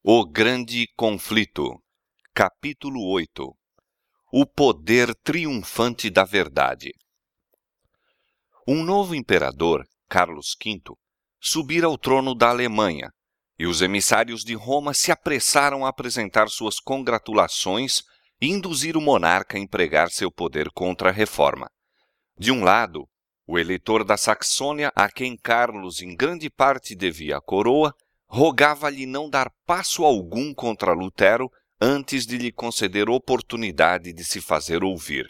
O Grande Conflito, capítulo 8. O poder triunfante da verdade. Um novo imperador, Carlos V, subira ao trono da Alemanha, e os emissários de Roma se apressaram a apresentar suas congratulações e induzir o monarca a empregar seu poder contra a reforma. De um lado, o eleitor da Saxônia, a quem Carlos em grande parte devia a coroa, rogava-lhe não dar passo algum contra Lutero antes de lhe conceder oportunidade de se fazer ouvir.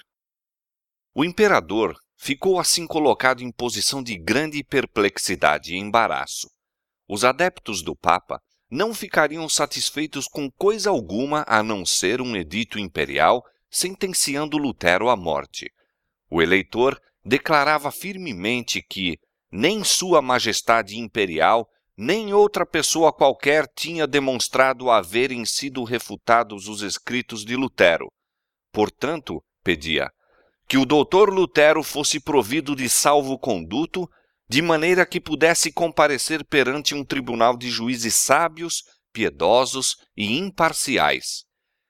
O imperador ficou assim colocado em posição de grande perplexidade e embaraço. Os adeptos do Papa não ficariam satisfeitos com coisa alguma a não ser um edito imperial sentenciando Lutero à morte. O eleitor declarava firmemente que nem Sua Majestade Imperial nem outra pessoa qualquer tinha demonstrado haverem sido refutados os escritos de Lutero. Portanto, pedia que o doutor Lutero fosse provido de salvo-conduto, de maneira que pudesse comparecer perante um tribunal de juízes sábios, piedosos e imparciais.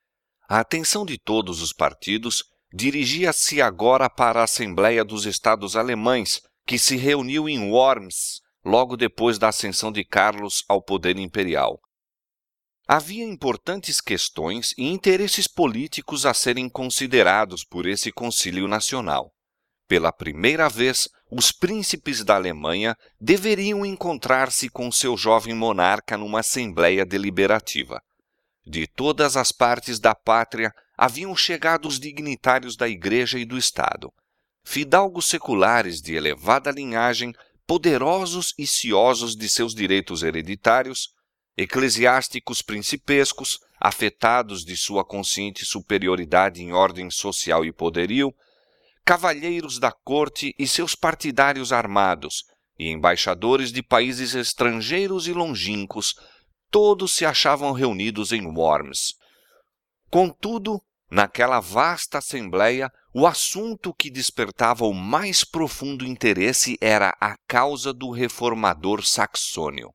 A atenção de todos os partidos dirigia-se agora para a Assembleia dos Estados Alemães, que se reuniu em Worms, logo depois da ascensão de Carlos ao poder imperial. Havia importantes questões e interesses políticos a serem considerados por esse Concílio Nacional. Pela primeira vez, os príncipes da Alemanha deveriam encontrar-se com seu jovem monarca numa assembleia deliberativa. De todas as partes da pátria haviam chegado os dignitários da Igreja e do Estado. Fidalgos seculares de elevada linhagem, poderosos e ciosos de seus direitos hereditários, eclesiásticos principescos, afetados de sua consciente superioridade em ordem social e poderio, cavalheiros da corte e seus partidários armados, e embaixadores de países estrangeiros e longínquos, todos se achavam reunidos em Worms. Contudo, naquela vasta assembleia, o assunto que despertava o mais profundo interesse era a causa do reformador saxônio.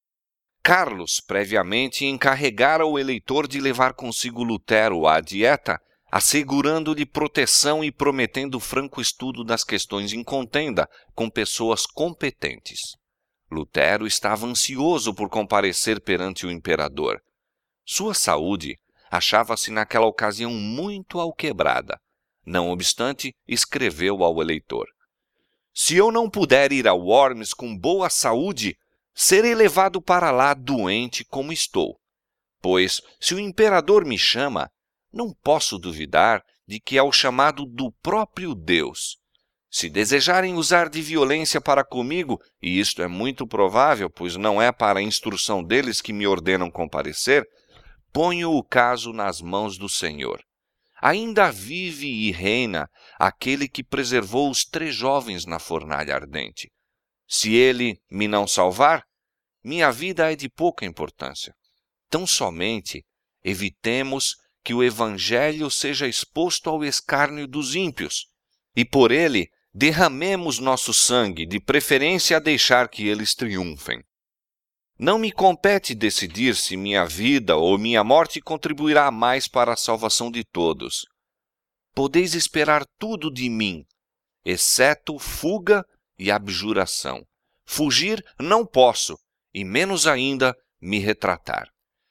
Carlos, previamente, encarregara o eleitor de levar consigo Lutero à Dieta, assegurando-lhe proteção e prometendo franco estudo das questões em contenda com pessoas competentes. Lutero estava ansioso por comparecer perante o imperador. Sua saúde achava-se naquela ocasião muito alquebrada. Não obstante, escreveu ao eleitor: "Se eu não puder ir a Worms com boa saúde, serei levado para lá doente como estou. Pois, se o imperador me chama, não posso duvidar de que é o chamado do próprio Deus. Se desejarem usar de violência para comigo, e isto é muito provável, pois não é para a instrução deles que me ordenam comparecer, ponho o caso nas mãos do Senhor. Ainda vive e reina aquele que preservou os 3 jovens na fornalha ardente. Se ele me não salvar, minha vida é de pouca importância. Tão somente evitemos que o evangelho seja exposto ao escárnio dos ímpios, e por ele derramemos nosso sangue, de preferência a deixar que eles triunfem. Não me compete decidir se minha vida ou minha morte contribuirá mais para a salvação de todos. Podeis esperar tudo de mim, exceto fuga e abjuração. Fugir não posso, e menos ainda me retratar."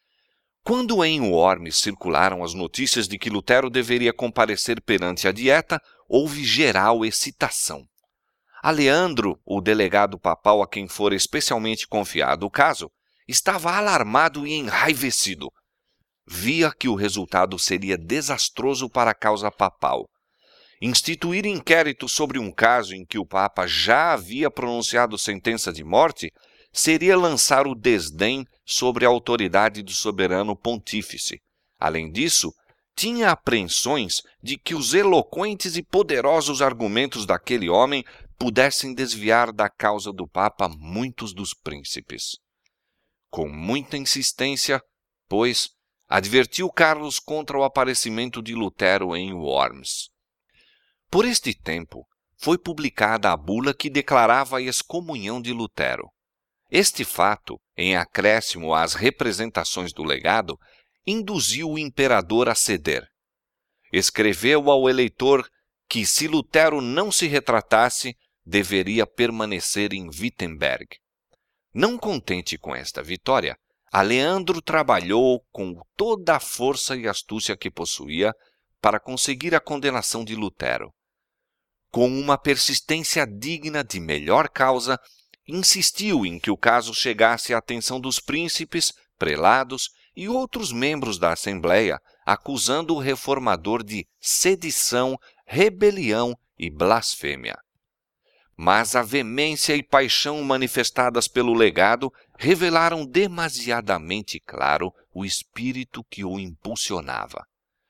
Quando em Worms circularam as notícias de que Lutero deveria comparecer perante a Dieta, houve geral excitação. Aleandro, o delegado papal a quem fora especialmente confiado o caso, estava alarmado e enraivecido. Via que o resultado seria desastroso para a causa papal. Instituir inquérito sobre um caso em que o Papa já havia pronunciado sentença de morte seria lançar o desdém sobre a autoridade do soberano pontífice. Além disso, tinha apreensões de que os eloquentes e poderosos argumentos daquele homem pudessem desviar da causa do Papa muitos dos príncipes. Com muita insistência, pois, advertiu Carlos contra o aparecimento de Lutero em Worms. Por este tempo, foi publicada a bula que declarava a excomunhão de Lutero. Este fato, em acréscimo às representações do legado, induziu o imperador a ceder. Escreveu ao eleitor que, se Lutero não se retratasse, deveria permanecer em Wittenberg. Não contente com esta vitória, Aleandro trabalhou com toda a força e astúcia que possuía para conseguir a condenação de Lutero. Com uma persistência digna de melhor causa, insistiu em que o caso chegasse à atenção dos príncipes, prelados e outros membros da Assembleia, acusando o reformador de sedição, rebelião e blasfêmia. Mas a veemência e paixão manifestadas pelo legado revelaram demasiadamente claro o espírito que o impulsionava.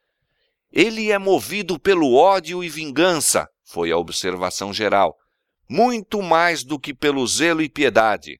Ele é movido pelo ódio e vingança, foi a observação geral, muito mais do que pelo zelo e piedade.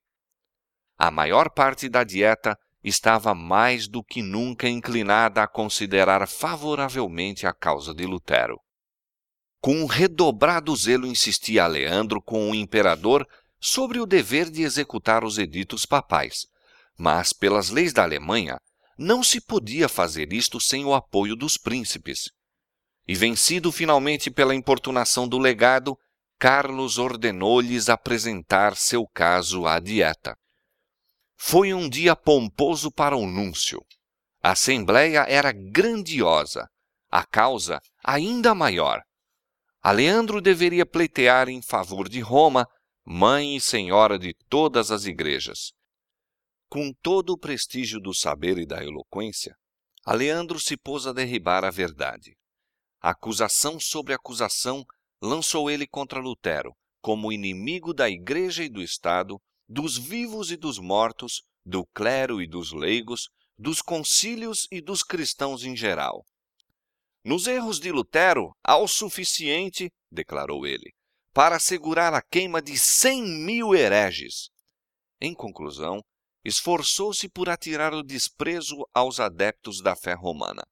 A maior parte da dieta estava mais do que nunca inclinada a considerar favoravelmente a causa de Lutero. Com um redobrado zelo insistia Aleandro com o imperador sobre o dever de executar os editos papais, mas pelas leis da Alemanha não se podia fazer isto sem o apoio dos príncipes. E vencido finalmente pela importunação do legado, Carlos ordenou-lhes apresentar seu caso à dieta. Foi um dia pomposo para o núncio. A assembleia era grandiosa, a causa ainda maior. Aleandro deveria pleitear em favor de Roma, mãe e senhora de todas as igrejas. Com todo o prestígio do saber e da eloquência, Aleandro se pôs a derribar a verdade. Acusação sobre acusação lançou ele contra Lutero, como inimigo da Igreja e do Estado, dos vivos e dos mortos, do clero e dos leigos, dos concílios e dos cristãos em geral. Nos erros de Lutero, há o suficiente, declarou ele, para assegurar a queima de 100.000 hereges. Em conclusão, esforçou-se por atirar o desprezo aos adeptos da fé romana.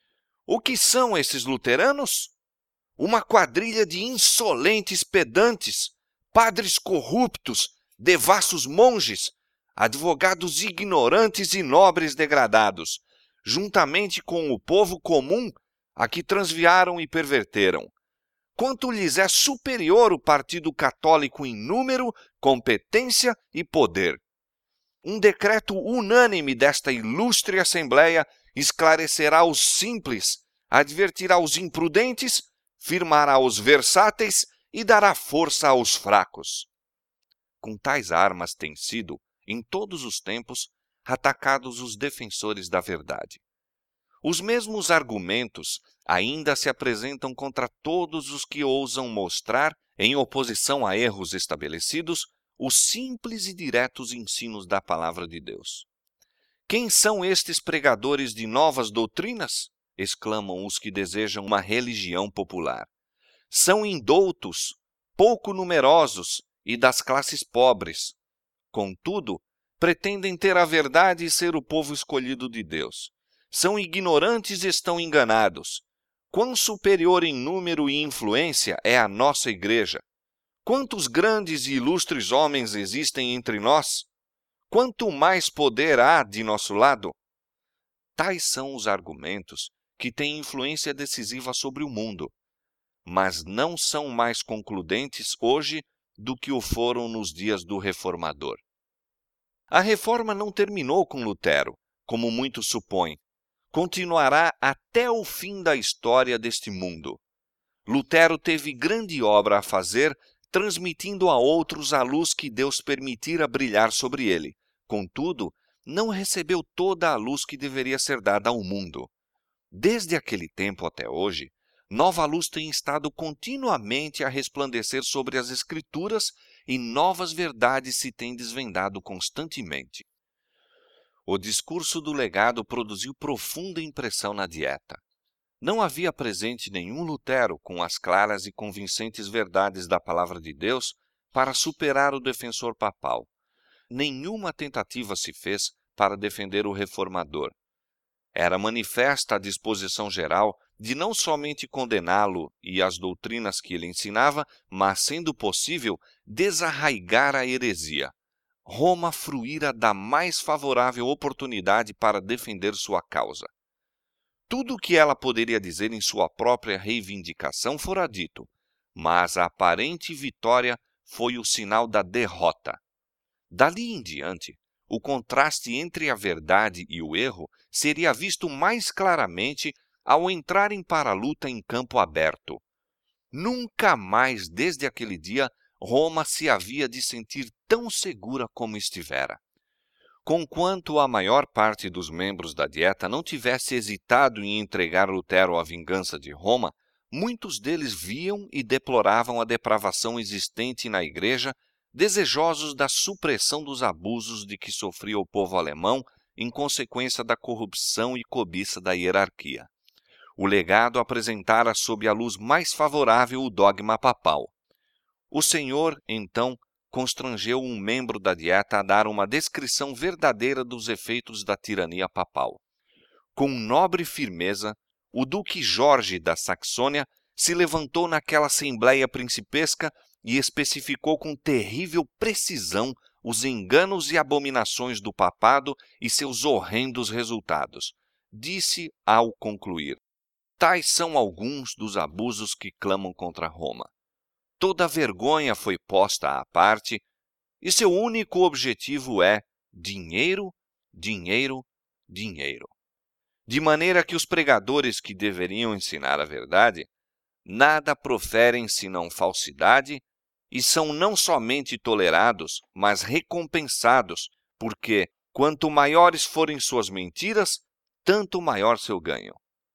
O que são esses luteranos? Uma quadrilha de insolentes pedantes, padres corruptos, devassos monges, advogados ignorantes e nobres degradados, juntamente com o povo comum, a que transviaram e perverteram. Quanto lhes é superior o Partido Católico em número, competência e poder. Um decreto unânime desta ilustre Assembleia esclarecerá os simples, advertirá os imprudentes, firmará os versáteis e dará força aos fracos. Com tais armas têm sido, em todos os tempos, atacados os defensores da verdade. Os mesmos argumentos ainda se apresentam contra todos os que ousam mostrar, em oposição a erros estabelecidos, os simples e diretos ensinos da palavra de Deus. Quem são estes pregadores de novas doutrinas? Exclamam os que desejam uma religião popular. São indoutos, pouco numerosos e das classes pobres. Contudo, pretendem ter a verdade e ser o povo escolhido de Deus. São ignorantes e estão enganados. Quão superior em número e influência é a nossa igreja? Quantos grandes e ilustres homens existem entre nós? Quanto mais poder há de nosso lado? Tais são os argumentos que têm influência decisiva sobre o mundo, mas não são mais concludentes hoje do que o foram nos dias do Reformador. A reforma não terminou com Lutero, como muitos supõem. Continuará até o fim da história deste mundo. Lutero teve grande obra a fazer, transmitindo a outros a luz que Deus permitira brilhar sobre ele. Contudo, não recebeu toda a luz que deveria ser dada ao mundo. Desde aquele tempo até hoje, nova luz tem estado continuamente a resplandecer sobre as Escrituras e novas verdades se têm desvendado constantemente. O discurso do legado produziu profunda impressão na dieta. Não havia presente nenhum Lutero com as claras e convincentes verdades da palavra de Deus para superar o defensor papal. Nenhuma tentativa se fez para defender o reformador. Era manifesta a disposição geral de não somente condená-lo e as doutrinas que ele ensinava, mas, sendo possível, desarraigar a heresia. Roma fruíra da mais favorável oportunidade para defender sua causa. Tudo o que ela poderia dizer em sua própria reivindicação fora dito, mas a aparente vitória foi o sinal da derrota. Dali em diante, o contraste entre a verdade e o erro seria visto mais claramente ao entrarem para a luta em campo aberto. Nunca mais, desde aquele dia, Roma se havia de sentir tão segura como estivera. Conquanto a maior parte dos membros da Dieta não tivesse hesitado em entregar Lutero à vingança de Roma, muitos deles viam e deploravam a depravação existente na Igreja, desejosos da supressão dos abusos de que sofria o povo alemão em consequência da corrupção e cobiça da hierarquia. O legado apresentara sob a luz mais favorável o dogma papal. O Senhor, então, constrangeu um membro da Dieta a dar uma descrição verdadeira dos efeitos da tirania papal. Com nobre firmeza, o duque Jorge da Saxônia se levantou naquela assembleia principesca e especificou com terrível precisão os enganos e abominações do papado e seus horrendos resultados. Disse ao concluir: tais são alguns dos abusos que clamam contra Roma. Toda vergonha foi posta à parte e seu único objetivo é dinheiro, dinheiro, dinheiro. De maneira que os pregadores que deveriam ensinar a verdade nada proferem senão falsidade e são não somente tolerados, mas recompensados, porque quanto maiores forem suas mentiras, tanto maior seu ganho.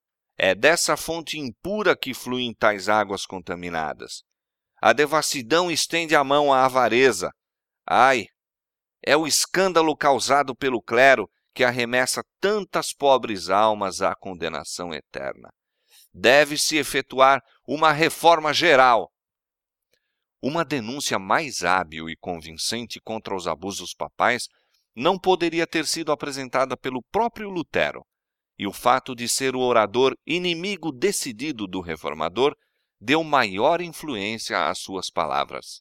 É dessa fonte impura que fluem tais águas contaminadas. A devassidão estende a mão à avareza. Ai, é o escândalo causado pelo clero que arremessa tantas pobres almas à condenação eterna. Deve-se efetuar uma reforma geral. Uma denúncia mais hábil e convincente contra os abusos papais não poderia ter sido apresentada pelo próprio Lutero, e o fato de ser o orador inimigo decidido do reformador deu maior influência às suas palavras.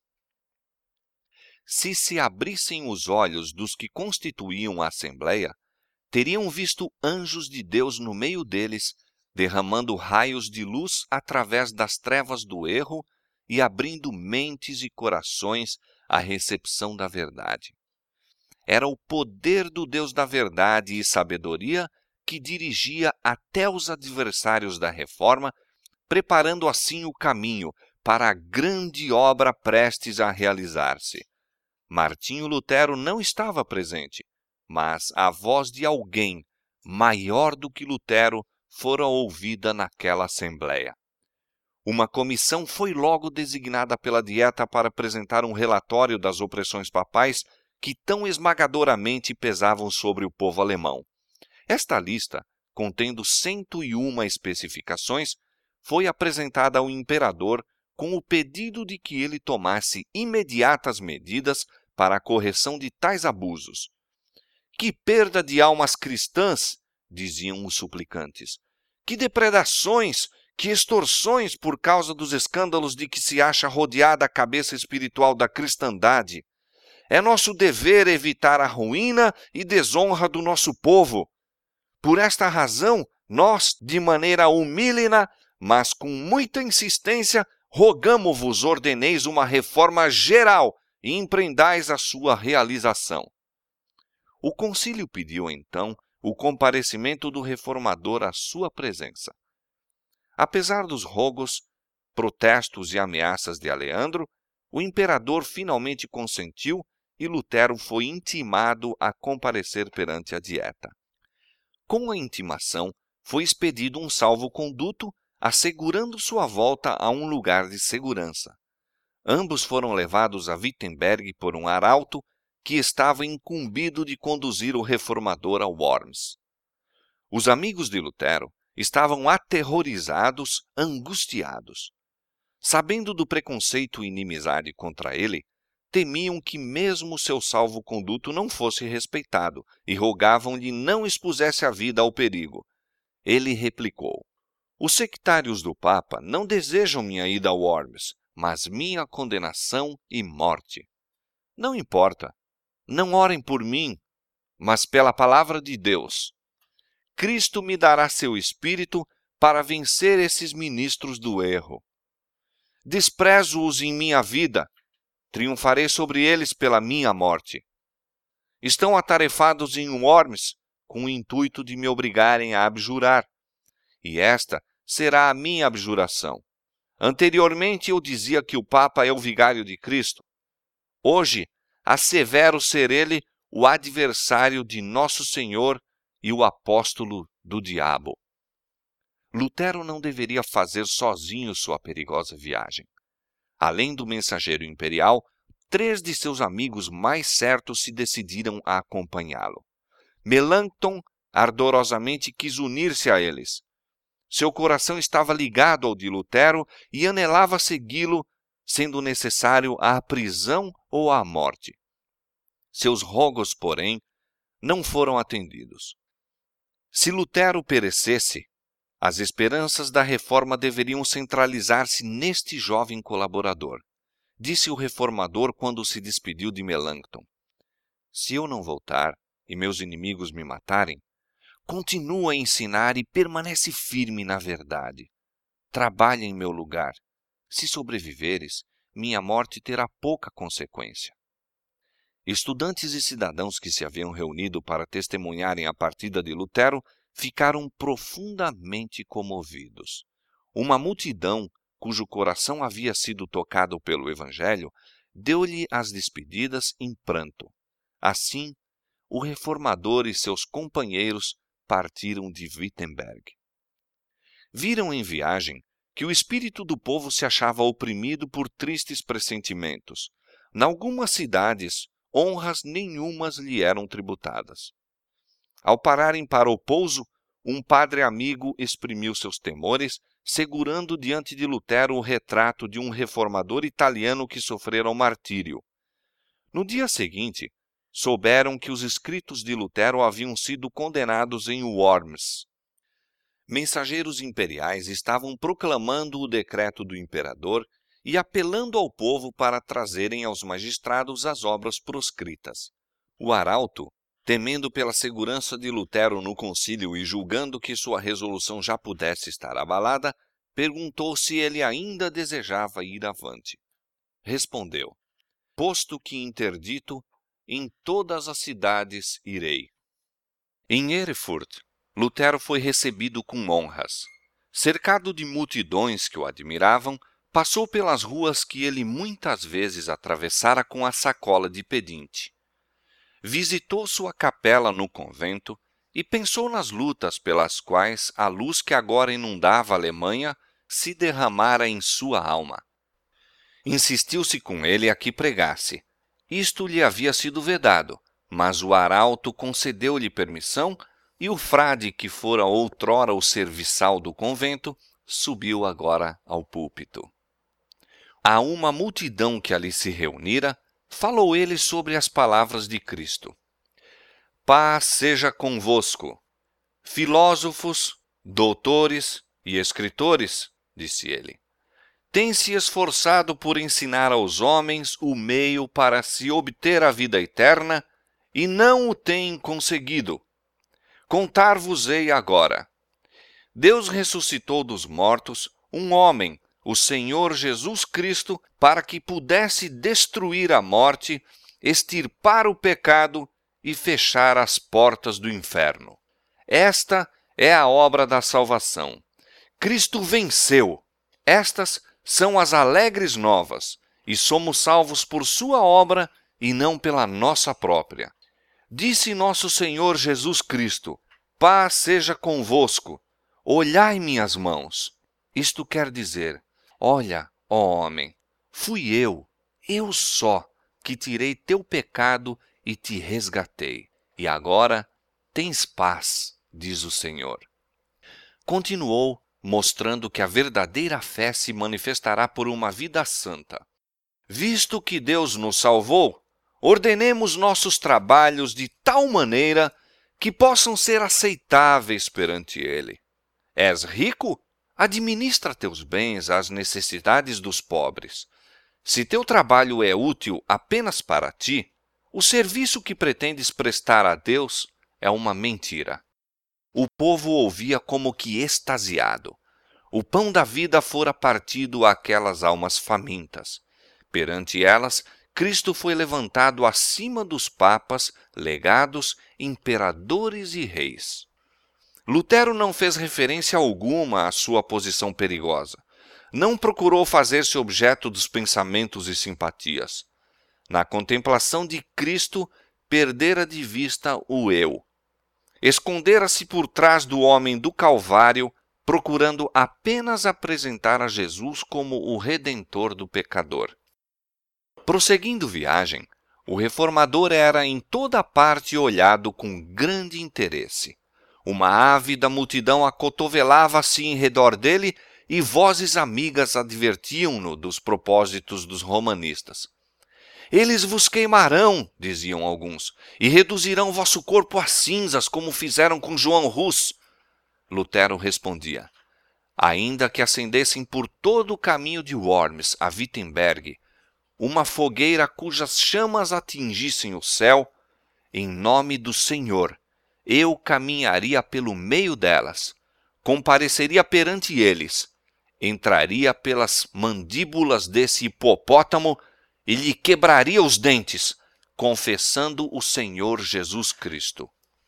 Se abrissem os olhos dos que constituíam a Assembleia, teriam visto anjos de Deus no meio deles, derramando raios de luz através das trevas do erro e abrindo mentes e corações à recepção da verdade. Era o poder do Deus da verdade e sabedoria que dirigia até os adversários da reforma, preparando assim o caminho para a grande obra prestes a realizar-se. Martinho Lutero não estava presente, mas a voz de alguém maior do que Lutero fora ouvida naquela assembleia. Uma comissão foi logo designada pela Dieta para apresentar um relatório das opressões papais que tão esmagadoramente pesavam sobre o povo alemão. Esta lista, contendo 101 especificações, foi apresentada ao imperador com o pedido de que ele tomasse imediatas medidas para a correção de tais abusos. Que perda de almas cristãs, diziam os suplicantes. Que depredações, que extorsões por causa dos escândalos de que se acha rodeada a cabeça espiritual da cristandade. É nosso dever evitar a ruína e desonra do nosso povo. Por esta razão, nós, de maneira humílina, mas com muita insistência, rogamo-vos ordeneis uma reforma geral e empreendais a sua realização. O concílio pediu, então, o comparecimento do reformador à sua presença. Apesar dos rogos, protestos e ameaças de Aleandro, o imperador finalmente consentiu e Lutero foi intimado a comparecer perante a Dieta. Com a intimação, foi expedido um salvo-conduto, assegurando sua volta a um lugar de segurança. Ambos foram levados a Wittenberg por um arauto que estava incumbido de conduzir o reformador a Worms. Os amigos de Lutero estavam aterrorizados, angustiados. Sabendo do preconceito e inimizade contra ele, temiam que mesmo seu salvo-conduto não fosse respeitado e rogavam-lhe não expusesse a vida ao perigo. Ele replicou: os sectários do Papa não desejam minha ida a Worms, mas minha condenação e morte. Não importa. não orem por mim, mas pela palavra de Deus. Cristo me dará seu Espírito para vencer esses ministros do erro. Desprezo-os em minha vida, triunfarei sobre eles pela minha morte. Estão atarefados em Worms com o intuito de me obrigarem a abjurar, e esta será a minha abjuração. Anteriormente eu dizia que o Papa é o vigário de Cristo. Hoje assevero ser ele o adversário de Nosso Senhor e o apóstolo do diabo. Lutero não deveria fazer sozinho sua perigosa viagem. Além do mensageiro imperial, 3 de seus amigos mais certos se decidiram a acompanhá-lo. Melanchthon ardorosamente quis unir-se a eles. Seu coração estava ligado ao de Lutero e anelava segui-lo, sendo necessário a prisão ou a morte. Seus rogos, porém, não foram atendidos. Se Lutero perecesse, as esperanças da reforma deveriam centralizar-se neste jovem colaborador. Disse o reformador quando se despediu de Melanchthon: se eu não voltar e meus inimigos me matarem, continua a ensinar e permanece firme na verdade. Trabalha em meu lugar. Se sobreviveres, minha morte terá pouca consequência. Estudantes e cidadãos que se haviam reunido para testemunharem a partida de Lutero ficaram profundamente comovidos. Uma multidão, cujo coração havia sido tocado pelo Evangelho, deu-lhe as despedidas em pranto. Assim, o reformador e seus companheiros partiram de Wittenberg. Viram em viagem que o espírito do povo se achava oprimido por tristes pressentimentos. Nalgumas cidades, honras nenhumas lhe eram tributadas. Ao pararem para o pouso, um padre amigo exprimiu seus temores, segurando diante de Lutero o retrato de um reformador italiano que sofrera o martírio. No dia seguinte, souberam que os escritos de Lutero haviam sido condenados em Worms. Mensageiros imperiais estavam proclamando o decreto do imperador e apelando ao povo para trazerem aos magistrados as obras proscritas. O arauto, temendo pela segurança de Lutero no concílio e julgando que sua resolução já pudesse estar abalada, perguntou se ele ainda desejava ir avante. Respondeu: posto que interdito, em todas as cidades irei. Em Erfurt, Lutero foi recebido com honras. Cercado de multidões que o admiravam, passou pelas ruas que ele muitas vezes atravessara com a sacola de pedinte. Visitou sua capela no convento e pensou nas lutas pelas quais a luz que agora inundava a Alemanha se derramara em sua alma. Insistiu-se com ele a que pregasse. Isto lhe havia sido vedado, mas o arauto concedeu-lhe permissão e o frade, que fora outrora o serviçal do convento, subiu agora ao púlpito. A uma multidão que ali se reunira, falou ele sobre as palavras de Cristo. Paz seja convosco. Filósofos, doutores e escritores, disse ele, têm se esforçado por ensinar aos homens o meio para se obter a vida eterna e não o têm conseguido. Contar-vos-ei agora. Deus ressuscitou dos mortos um homem, o Senhor Jesus Cristo, para que pudesse destruir a morte, extirpar o pecado e fechar as portas do inferno. Esta é a obra da salvação. Cristo venceu. Estas são as alegres novas, e somos salvos por sua obra e não pela nossa própria. Disse nosso Senhor Jesus Cristo: paz seja convosco. Olhai minhas mãos. Isto quer dizer: olha, ó homem, fui eu só, que tirei teu pecado e te resgatei. E agora tens paz, diz o Senhor. Continuou, mostrando que a verdadeira fé se manifestará por uma vida santa. Visto que Deus nos salvou, ordenemos nossos trabalhos de tal maneira que possam ser aceitáveis perante Ele. És rico? Administra teus bens às necessidades dos pobres. Se teu trabalho é útil apenas para ti, O serviço que pretendes prestar a Deus é uma mentira. O povo ouvia como que extasiado. O pão da vida fora partido àquelas almas famintas. Perante elas, Cristo foi levantado acima dos papas, legados, imperadores e reis. Lutero não fez referência alguma à sua posição perigosa. Não procurou fazer-se objeto dos pensamentos e simpatias. Na contemplação de Cristo, perdera de vista o eu. Escondera-se por trás do homem do Calvário, procurando apenas apresentar a Jesus como o redentor do pecador. Prosseguindo viagem, o reformador era em toda parte olhado com grande interesse. Uma ávida multidão acotovelava-se em redor dele e vozes amigas advertiam-no dos propósitos dos romanistas. Eles vos queimarão, diziam alguns, e reduzirão vosso corpo a cinzas, como fizeram com João Hus. Lutero respondia: ainda que acendessem por todo o caminho de Worms a Wittenberg uma fogueira cujas chamas atingissem o céu, em nome do Senhor, eu caminharia pelo meio delas, compareceria perante eles, entraria pelas mandíbulas desse hipopótamo e lhe quebraria os dentes, confessando o Senhor Jesus Cristo.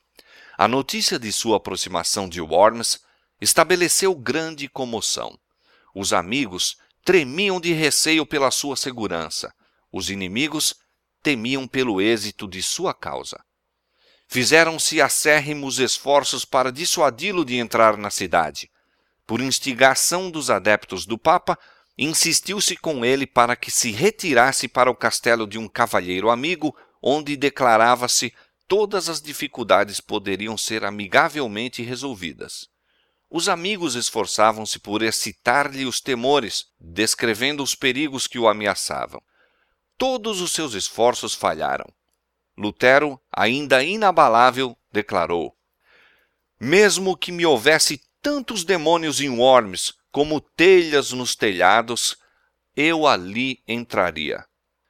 A notícia de sua aproximação de Worms estabeleceu grande comoção. Os amigos tremiam de receio pela sua segurança. Os inimigos temiam pelo êxito de sua causa. Fizeram-se acérrimos esforços para dissuadi-lo de entrar na cidade. Por instigação dos adeptos do Papa, insistiu-se com ele para que se retirasse para o castelo de um cavalheiro amigo, onde declarava-se todas as dificuldades poderiam ser amigavelmente resolvidas. Os amigos esforçavam-se por excitar-lhe os temores, descrevendo os perigos que o ameaçavam. Todos os seus esforços falharam. Lutero, ainda inabalável, declarou: mesmo que me houvesse tantos demônios em Worms como telhas nos telhados, eu ali entraria.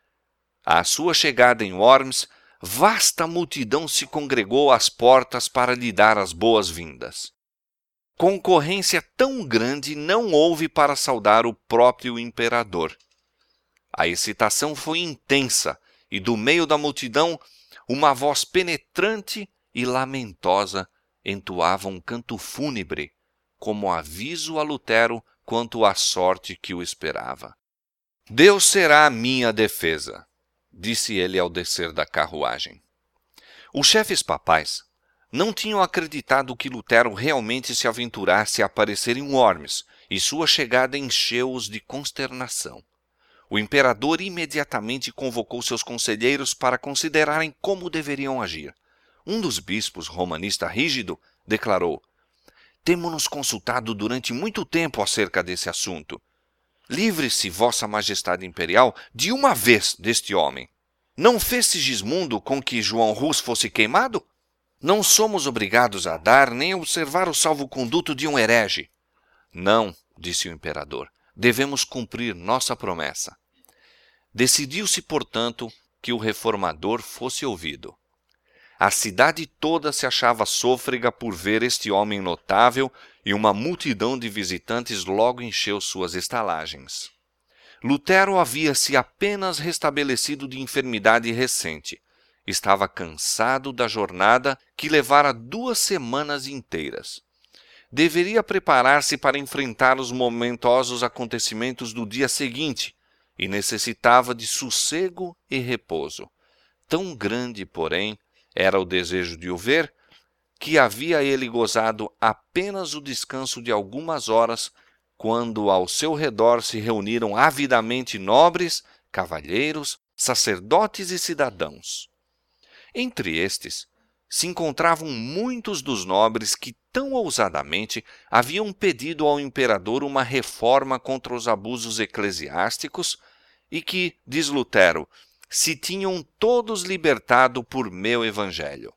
À sua chegada em Worms, vasta multidão se congregou às portas para lhe dar as boas-vindas. Concorrência tão grande não houve para saudar o próprio imperador. A excitação foi intensa e do meio da multidão uma voz penetrante e lamentosa entoava um canto fúnebre, como aviso a Lutero quanto à sorte que o esperava. Deus será a minha defesa, disse ele ao descer da carruagem. Os chefes papais não tinham acreditado que Lutero realmente se aventurasse a aparecer em Worms, e sua chegada encheu-os de consternação. O imperador imediatamente convocou seus conselheiros para considerarem como deveriam agir. Um dos bispos, romanista rígido, declarou: temo-nos consultado durante muito tempo acerca desse assunto. Livre-se, Vossa Majestade Imperial, de uma vez deste homem. Não fez Sigismundo com que João Hus fosse queimado? Não somos obrigados a dar nem a observar o salvo-conduto de um herege. Não, disse o imperador, devemos cumprir nossa promessa. Decidiu-se, portanto, que o reformador fosse ouvido. A cidade toda se achava sôfrega por ver este homem notável e uma multidão de visitantes logo encheu suas estalagens. Lutero havia-se apenas restabelecido de enfermidade recente. Estava cansado da jornada que levara 2 semanas inteiras. Deveria preparar-se para enfrentar os momentosos acontecimentos do dia seguinte e necessitava de sossego e repouso. Tão grande, porém, era o desejo de o ver, que havia ele gozado apenas o descanso de algumas horas, quando ao seu redor se reuniram avidamente nobres, cavalheiros, sacerdotes e cidadãos. Entre estes, se encontravam muitos dos nobres que tão ousadamente haviam pedido ao imperador uma reforma contra os abusos eclesiásticos e que, diz Lutero, se tinham todos libertado por meu evangelho.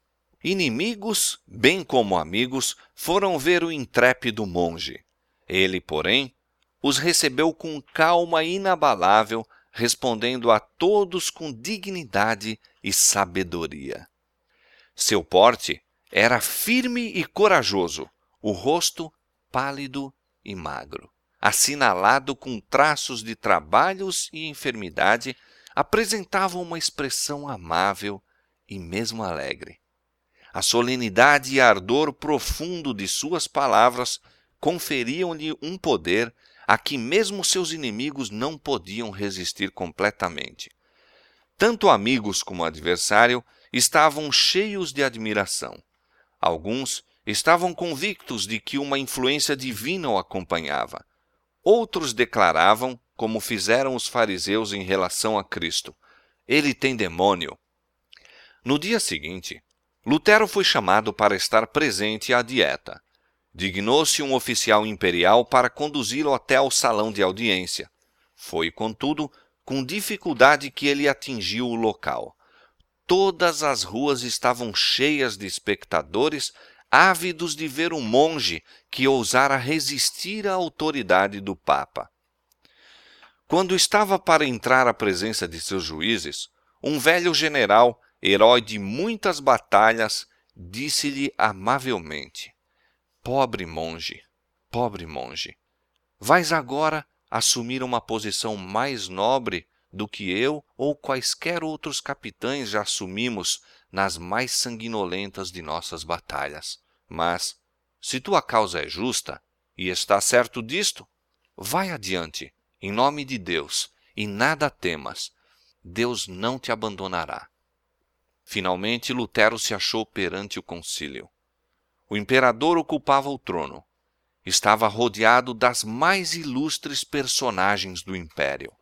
Inimigos, bem como amigos, foram ver o intrépido monge. Ele, porém, os recebeu com calma inabalável, respondendo a todos com dignidade e sabedoria. Seu porte era firme e corajoso, o rosto pálido e magro, assinalado com traços de trabalhos e enfermidade, apresentava uma expressão amável e mesmo alegre. A solenidade e ardor profundo de suas palavras conferiam-lhe um poder a que mesmo seus inimigos não podiam resistir completamente. Tanto amigos como adversário estavam cheios de admiração. Alguns estavam convictos de que uma influência divina o acompanhava. Outros declaravam, como fizeram os fariseus em relação a Cristo: ele tem demônio. No dia seguinte, Lutero foi chamado para estar presente à dieta. Dignou-se um oficial imperial para conduzi-lo até ao salão de audiência. Foi, contudo, com dificuldade que ele atingiu o local. Todas as ruas estavam cheias de espectadores, ávidos de ver um monge que ousara resistir à autoridade do Papa. Quando estava para entrar à presença de seus juízes, um velho general, herói de muitas batalhas, disse-lhe amavelmente: pobre monge, vais agora assumir uma posição mais nobre do que eu ou quaisquer outros capitães já assumimos nas mais sanguinolentas de nossas batalhas. Mas, se tua causa é justa, e estás certo disto, vai adiante, em nome de Deus, e nada temas. Deus não te abandonará. Finalmente, Lutero se achou perante o concílio. O imperador ocupava o trono. Estava rodeado das mais ilustres personagens do império.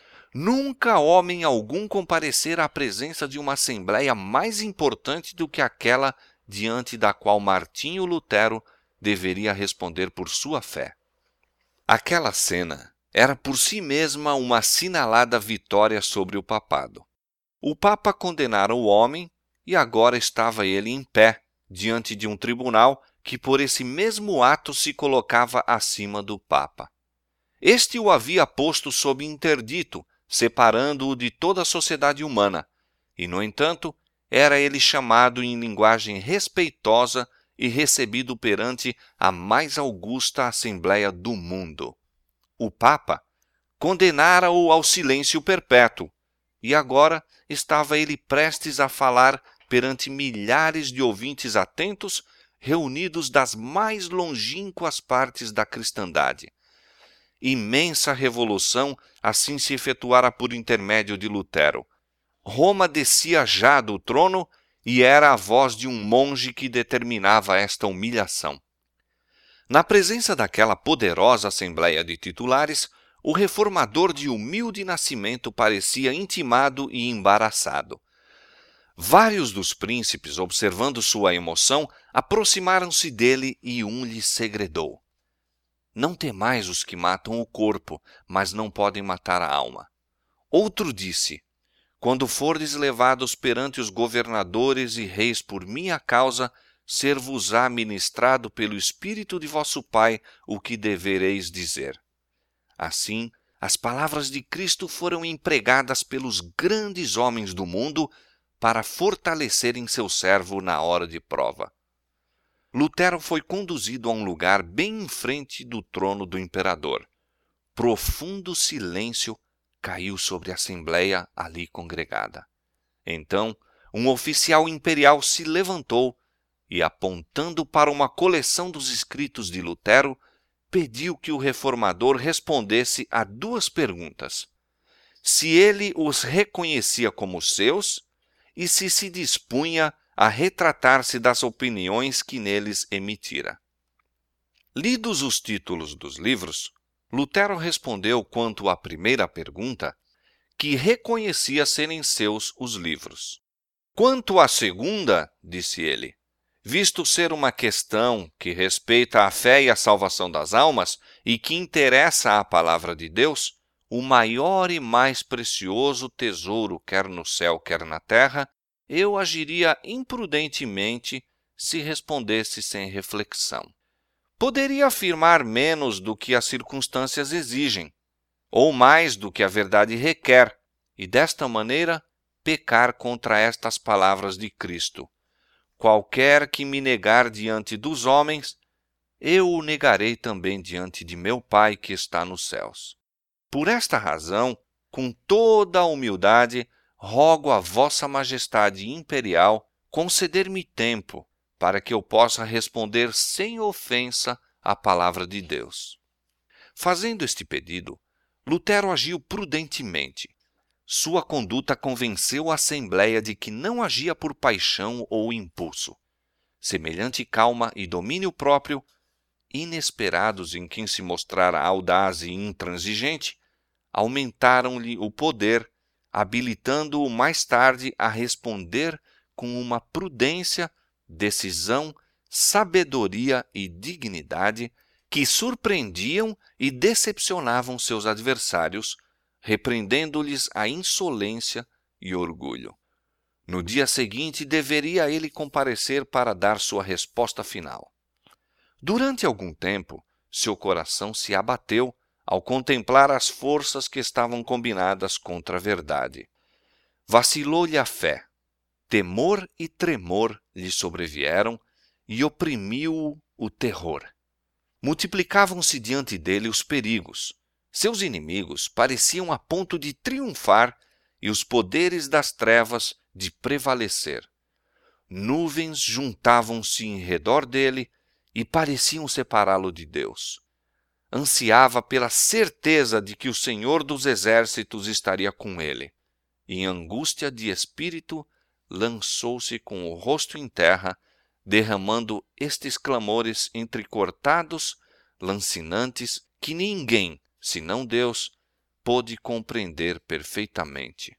Nunca homem algum comparecera à presença de uma assembleia mais importante do que aquela diante da qual Martinho Lutero deveria responder por sua fé. Aquela cena era por si mesma uma assinalada vitória sobre o papado. O Papa condenara o homem e agora estava ele em pé, diante de um tribunal que por esse mesmo ato se colocava acima do Papa. Este o havia posto sob interdito, separando-o de toda a sociedade humana, e, no entanto, era ele chamado em linguagem respeitosa e recebido perante a mais augusta Assembleia do mundo. O Papa condenara-o ao silêncio perpétuo, e agora estava ele prestes a falar perante milhares de ouvintes atentos, reunidos das mais longínquas partes da cristandade. Imensa revolução assim se efetuara por intermédio de Lutero. Roma descia já do trono e era a voz de um monge que determinava esta humilhação. Na presença daquela poderosa assembleia de titulares, o reformador de humilde nascimento parecia intimado e embaraçado. Vários dos príncipes, observando sua emoção, aproximaram-se dele e um lhe segredou: não temais os que matam o corpo, mas não podem matar a alma. Outro disse: quando fordes levados perante os governadores e reis por minha causa, ser-vos-á ministrado pelo Espírito de vosso Pai o que devereis dizer. Assim, as palavras de Cristo foram empregadas pelos grandes homens do mundo para fortalecerem seu servo na hora de prova. Lutero foi conduzido a um lugar bem em frente do trono do imperador. Profundo silêncio caiu sobre a assembleia ali congregada. Então, um oficial imperial se levantou e, apontando para uma coleção dos escritos de Lutero, pediu que o reformador respondesse a duas perguntas: se ele os reconhecia como seus e se dispunha a retratar-se das opiniões que neles emitira. Lidos os títulos dos livros, Lutero respondeu quanto à primeira pergunta que reconhecia serem seus os livros. Quanto à segunda, disse ele, visto ser uma questão que respeita a fé e a salvação das almas e que interessa à palavra de Deus, o maior e mais precioso tesouro, quer no céu, quer na terra, eu agiria imprudentemente se respondesse sem reflexão. Poderia afirmar menos do que as circunstâncias exigem. ou mais do que a verdade requer, e desta maneira pecar contra estas palavras de Cristo. Qualquer que me negar diante dos homens, eu o negarei também diante de meu Pai que está nos céus. Por esta razão, com toda a humildade, rogo a vossa majestade imperial conceder-me tempo para que eu possa responder sem ofensa à palavra de Deus. Fazendo este pedido, Lutero agiu prudentemente. Sua conduta convenceu a Assembleia de que não agia por paixão ou impulso. Semelhante calma e domínio próprio, inesperados em quem se mostrara audaz e intransigente, aumentaram-lhe o poder, habilitando-o mais tarde a responder com uma prudência, decisão, sabedoria e dignidade que surpreendiam e decepcionavam seus adversários, repreendendo-lhes a insolência e orgulho. No dia seguinte, deveria ele comparecer para dar sua resposta final. Durante algum tempo, seu coração se abateu ao contemplar as forças que estavam combinadas contra a verdade. Vacilou-lhe a fé. Temor e tremor lhe sobrevieram e oprimiu-o o terror. Multiplicavam-se diante dele os perigos. Seus inimigos pareciam a ponto de triunfar e os poderes das trevas de prevalecer. Nuvens juntavam-se em redor dele e pareciam separá-lo de Deus. Ansiava pela certeza de que o Senhor dos Exércitos estaria com ele. Em angústia de espírito, lançou-se com o rosto em terra, derramando estes clamores entrecortados, lancinantes, que ninguém, senão Deus, pôde compreender perfeitamente.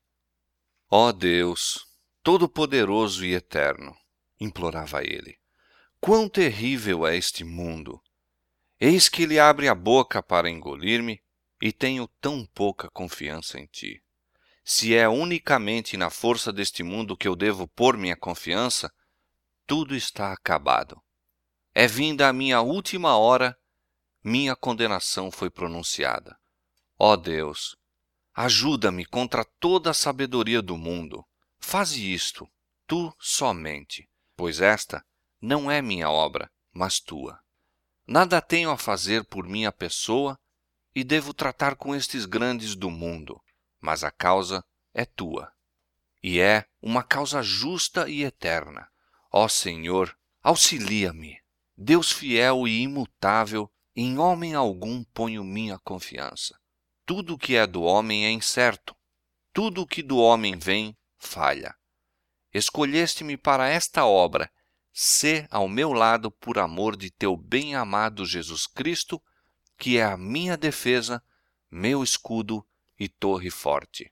Ó Deus, todo-poderoso e eterno, implorava ele, quão terrível é este mundo! Eis que ele abre a boca para engolir-me e tenho tão pouca confiança em ti. Se é unicamente na força deste mundo que eu devo pôr minha confiança, tudo está acabado. É vinda a minha última hora, minha condenação foi pronunciada. Ó Deus, ajuda-me contra toda a sabedoria do mundo. Faze isto, tu somente, pois esta não é minha obra, mas tua. Nada tenho a fazer por minha pessoa e devo tratar com estes grandes do mundo, mas a causa é tua. E é uma causa justa e eterna. Ó Senhor, auxilia-me. Deus fiel e imutável, em homem algum ponho minha confiança. Tudo o que é do homem é incerto. Tudo o que do homem vem, falha. Escolheste-me para esta obra. Sê ao meu lado por amor de teu bem-amado Jesus Cristo, que é a minha defesa, meu escudo e torre forte.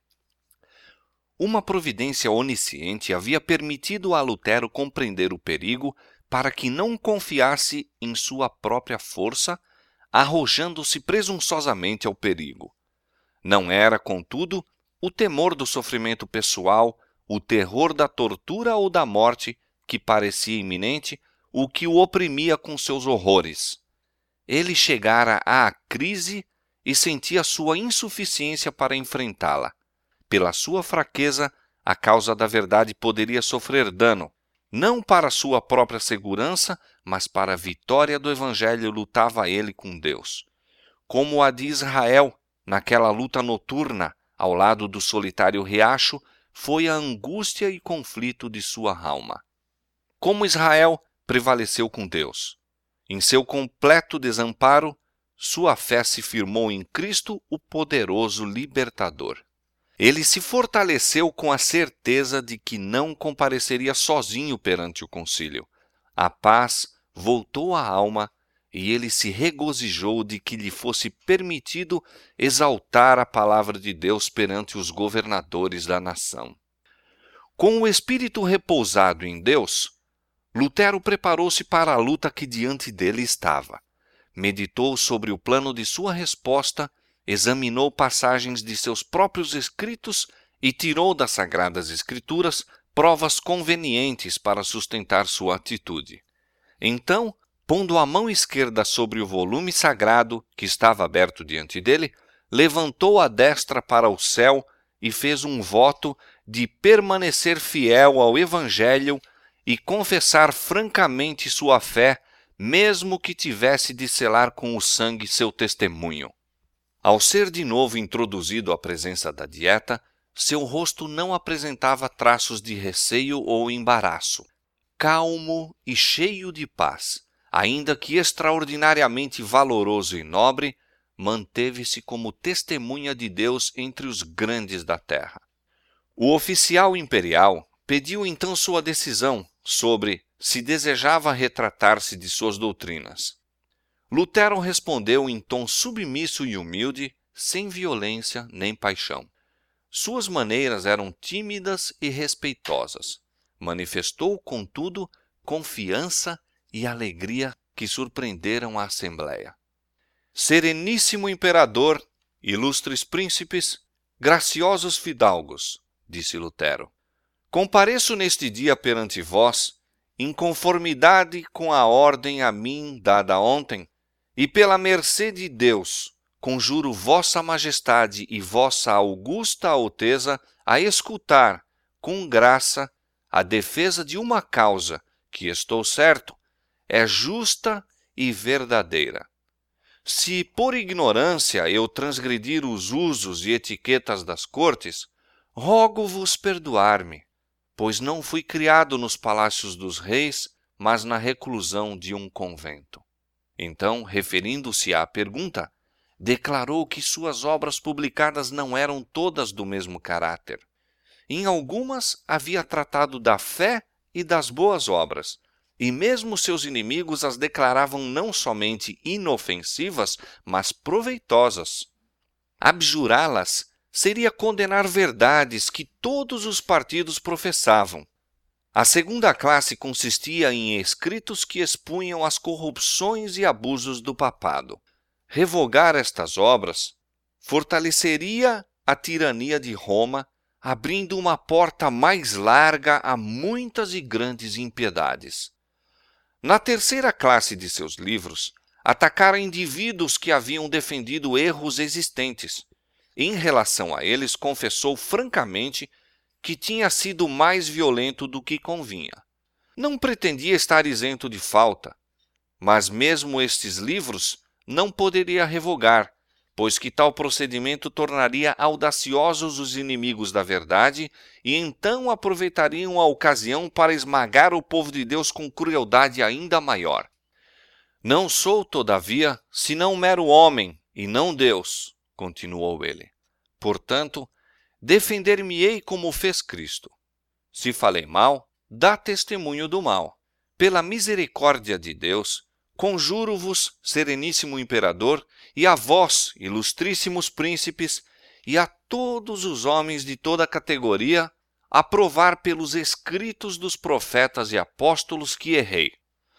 Uma providência onisciente havia permitido a Lutero compreender o perigo para que não confiasse em sua própria força, arrojando-se presunçosamente ao perigo. Não era, contudo, o temor do sofrimento pessoal, o terror da tortura ou da morte que parecia iminente, o que o oprimia com seus horrores. Ele chegara à crise e sentia sua insuficiência para enfrentá-la. Pela sua fraqueza, a causa da verdade poderia sofrer dano. Não para sua própria segurança, mas para a vitória do Evangelho lutava ele com Deus. Como a de Israel, naquela luta noturna, ao lado do solitário riacho, foi a angústia e conflito de sua alma. Como Israel prevaleceu com Deus. Em seu completo desamparo, sua fé se firmou em Cristo, o poderoso libertador. Ele se fortaleceu com a certeza de que não compareceria sozinho perante o concílio. A paz voltou à alma e ele se regozijou de que lhe fosse permitido exaltar a palavra de Deus perante os governadores da nação. Com o espírito repousado em Deus, Lutero preparou-se para a luta que diante dele estava. Meditou sobre o plano de sua resposta, examinou passagens de seus próprios escritos e tirou das Sagradas Escrituras provas convenientes para sustentar sua atitude. Então, pondo a mão esquerda sobre o volume sagrado que estava aberto diante dele, levantou a destra para o céu e fez um voto de permanecer fiel ao Evangelho e confessar francamente sua fé, mesmo que tivesse de selar com o sangue seu testemunho. Ao ser de novo introduzido à presença da dieta, seu rosto não apresentava traços de receio ou embaraço. Calmo e cheio de paz, ainda que extraordinariamente valoroso e nobre, manteve-se como testemunha de Deus entre os grandes da terra. O oficial imperial pediu então sua decisão sobre se desejava retratar-se de suas doutrinas. Lutero respondeu em tom submisso e humilde, sem violência nem paixão. Suas maneiras eram tímidas e respeitosas. Manifestou, contudo, confiança e alegria que surpreenderam a Assembleia. Sereníssimo imperador, ilustres príncipes, graciosos fidalgos, disse Lutero, compareço neste dia perante vós, em conformidade com a ordem a mim dada ontem, e pela mercê de Deus, conjuro vossa majestade e vossa augusta alteza a escutar, com graça, a defesa de uma causa que, estou certo, é justa e verdadeira. Se por ignorância eu transgredir os usos e etiquetas das cortes, rogo-vos perdoar-me, pois não fui criado nos palácios dos reis, mas na reclusão de um convento. Então, referindo-se à pergunta, declarou que suas obras publicadas não eram todas do mesmo caráter. Em algumas havia tratado da fé e das boas obras, e mesmo seus inimigos as declaravam não somente inofensivas, mas proveitosas. Abjurá-las seria condenar verdades que todos os partidos professavam. A segunda classe consistia em escritos que expunham as corrupções e abusos do papado. Revogar estas obras fortaleceria a tirania de Roma, abrindo uma porta mais larga a muitas e grandes impiedades. Na terceira classe de seus livros, atacara indivíduos que haviam defendido erros existentes. Em relação a eles, confessou francamente que tinha sido mais violento do que convinha. Não pretendia estar isento de falta, mas mesmo estes livros não poderia revogar, pois que tal procedimento tornaria audaciosos os inimigos da verdade e então aproveitariam a ocasião para esmagar o povo de Deus com crueldade ainda maior. Não sou, todavia, senão um mero homem e não Deus, continuou ele. Portanto, defender-me-ei como fez Cristo. Se falei mal, dá testemunho do mal. Pela misericórdia de Deus, conjuro-vos, sereníssimo imperador, e a vós, ilustríssimos príncipes, e a todos os homens de toda categoria, a provar pelos escritos dos profetas e apóstolos que errei.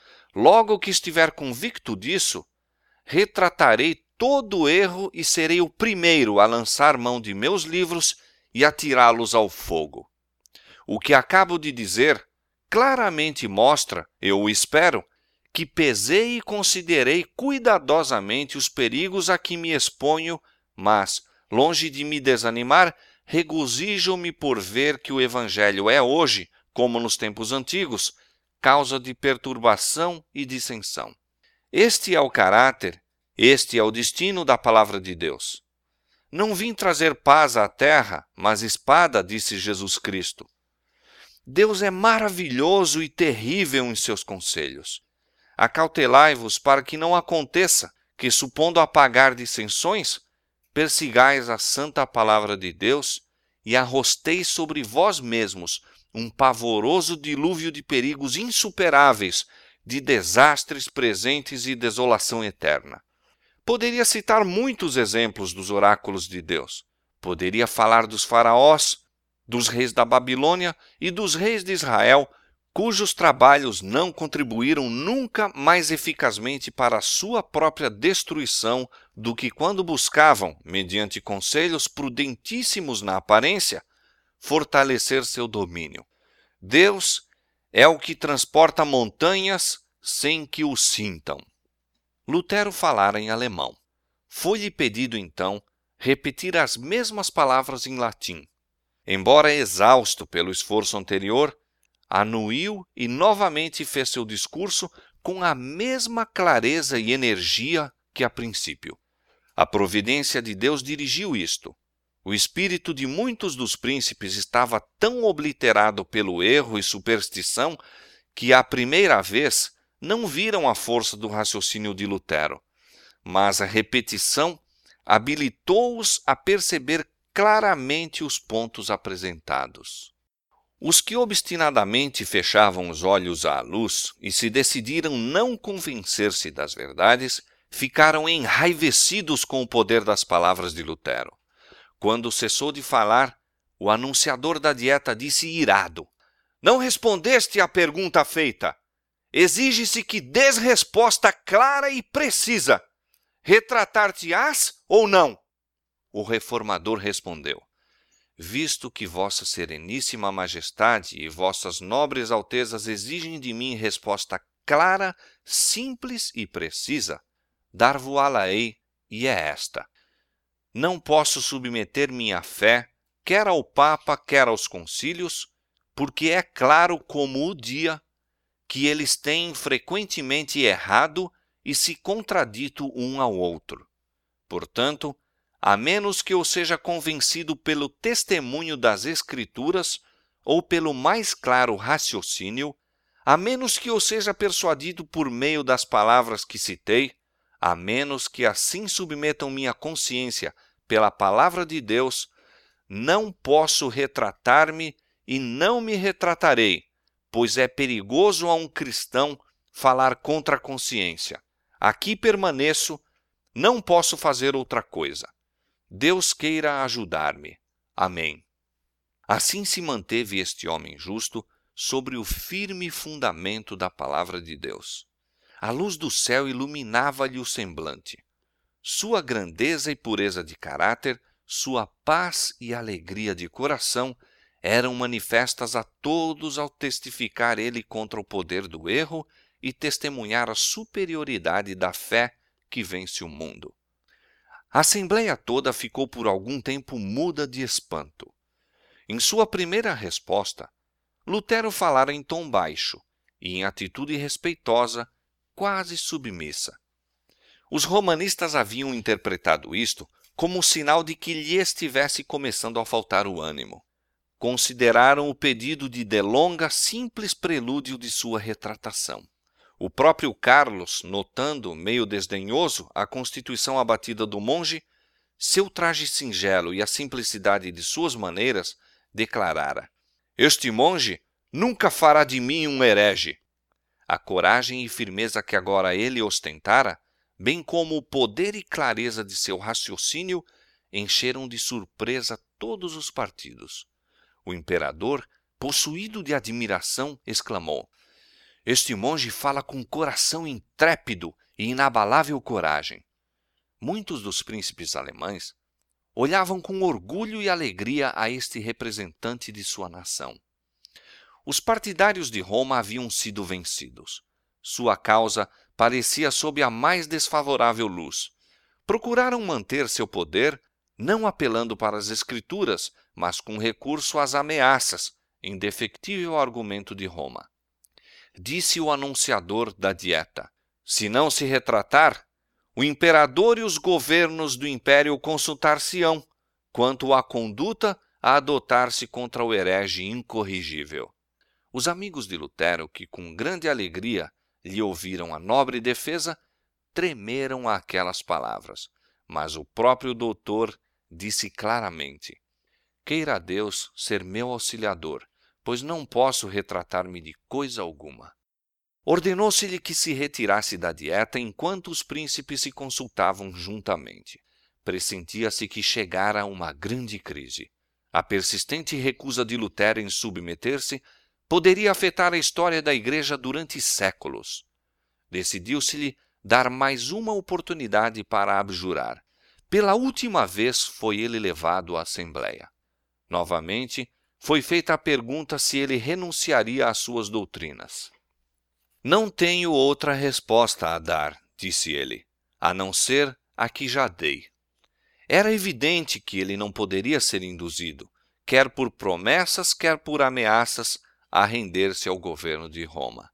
Logo que estiver convicto disso, retratarei todo o erro e serei o primeiro a lançar mão de meus livros e atirá-los ao fogo. O que acabo de dizer claramente mostra, eu espero, que pesei e considerei cuidadosamente os perigos a que me exponho, mas, longe de me desanimar, regozijo-me por ver que o Evangelho é hoje, como nos tempos antigos, causa de perturbação e dissensão. Este é o caráter, este é o destino da palavra de Deus. Não vim trazer paz à terra, mas espada, disse Jesus Cristo. Deus é maravilhoso e terrível em seus conselhos. Acautelai-vos para que não aconteça que, supondo apagar dissensões, persigais a santa palavra de Deus e arrosteis sobre vós mesmos um pavoroso dilúvio de perigos insuperáveis, de desastres presentes e desolação eterna. Poderia citar muitos exemplos dos oráculos de Deus. Poderia falar dos faraós, dos reis da Babilônia e dos reis de Israel, cujos trabalhos não contribuíram nunca mais eficazmente para a sua própria destruição do que quando buscavam, mediante conselhos prudentíssimos na aparência, fortalecer seu domínio. Deus é o que transporta montanhas sem que o sintam. Lutero falara em alemão. Foi-lhe pedido, então, repetir as mesmas palavras em latim. Embora exausto pelo esforço anterior, anuiu e novamente fez seu discurso com a mesma clareza e energia que a princípio. A providência de Deus dirigiu isto. O espírito de muitos dos príncipes estava tão obliterado pelo erro e superstição que, à primeira vez, não viram a força do raciocínio de Lutero, mas a repetição habilitou-os a perceber claramente os pontos apresentados. Os que obstinadamente fechavam os olhos à luz e se decidiram não convencer-se das verdades, ficaram enraivecidos com o poder das palavras de Lutero. Quando cessou de falar, o anunciador da dieta disse irado: "Não respondeste à pergunta feita. Exige-se que dês resposta clara e precisa. Retratar-te-ás ou não?" O reformador respondeu: "Visto que vossa sereníssima majestade e vossas nobres altezas exigem de mim resposta clara, simples e precisa, dar-vo-á-la-ei, e é esta. Não posso submeter minha fé, quer ao Papa, quer aos concílios, porque é claro como o dia que eles têm frequentemente errado e se contradito um ao outro. Portanto, a menos que eu seja convencido pelo testemunho das Escrituras ou pelo mais claro raciocínio, a menos que eu seja persuadido por meio das palavras que citei, a menos que assim submetam minha consciência pela palavra de Deus, não posso retratar-me e não me retratarei, pois é perigoso a um cristão falar contra a consciência. Aqui permaneço, não posso fazer outra coisa. Deus queira ajudar-me. Amém." Assim se manteve este homem justo sobre o firme fundamento da palavra de Deus. A luz do céu iluminava-lhe o semblante. Sua grandeza e pureza de caráter, sua paz e alegria de coração eram manifestas a todos ao testificar ele contra o poder do erro e testemunhar a superioridade da fé que vence o mundo. A assembleia toda ficou por algum tempo muda de espanto. Em sua primeira resposta, Lutero falara em tom baixo e em atitude respeitosa, quase submissa. Os romanistas haviam interpretado isto como um sinal de que lhe estivesse começando a faltar o ânimo. Consideraram o pedido de delonga simples prelúdio de sua retratação. O próprio Carlos, notando, meio desdenhoso, a constituição abatida do monge, seu traje singelo e a simplicidade de suas maneiras, declarara: "Este monge nunca fará de mim um herege." A coragem e firmeza que agora ele ostentara, bem como o poder e clareza de seu raciocínio, encheram de surpresa todos os partidos. O imperador, possuído de admiração, exclamou: "Este monge fala com coração intrépido e inabalável coragem." Muitos dos príncipes alemães olhavam com orgulho e alegria a este representante de sua nação. Os partidários de Roma haviam sido vencidos. Sua causa parecia sob a mais desfavorável luz. Procuraram manter seu poder, não apelando para as Escrituras, mas com recurso às ameaças, indefectível argumento de Roma. Disse o anunciador da dieta: "Se não se retratar, o imperador e os governos do império consultar-se-ão quanto à conduta a adotar-se contra o herege incorrigível." Os amigos de Lutero, que com grande alegria lhe ouviram a nobre defesa, tremeram àquelas palavras, mas o próprio doutor disse claramente: "Queira Deus ser meu auxiliador, pois não posso retratar-me de coisa alguma." Ordenou-se-lhe que se retirasse da dieta enquanto os príncipes se consultavam juntamente. Pressentia-se que chegara uma grande crise. A persistente recusa de Lutero em submeter-se poderia afetar a história da Igreja durante séculos. Decidiu-se-lhe dar mais uma oportunidade para abjurar. Pela última vez foi ele levado à Assembleia. Novamente, foi feita a pergunta se ele renunciaria às suas doutrinas. "Não tenho outra resposta a dar", disse ele, "a não ser a que já dei. Era evidente que ele não poderia ser induzido, quer por promessas, quer por ameaças, a render-se ao governo de Roma.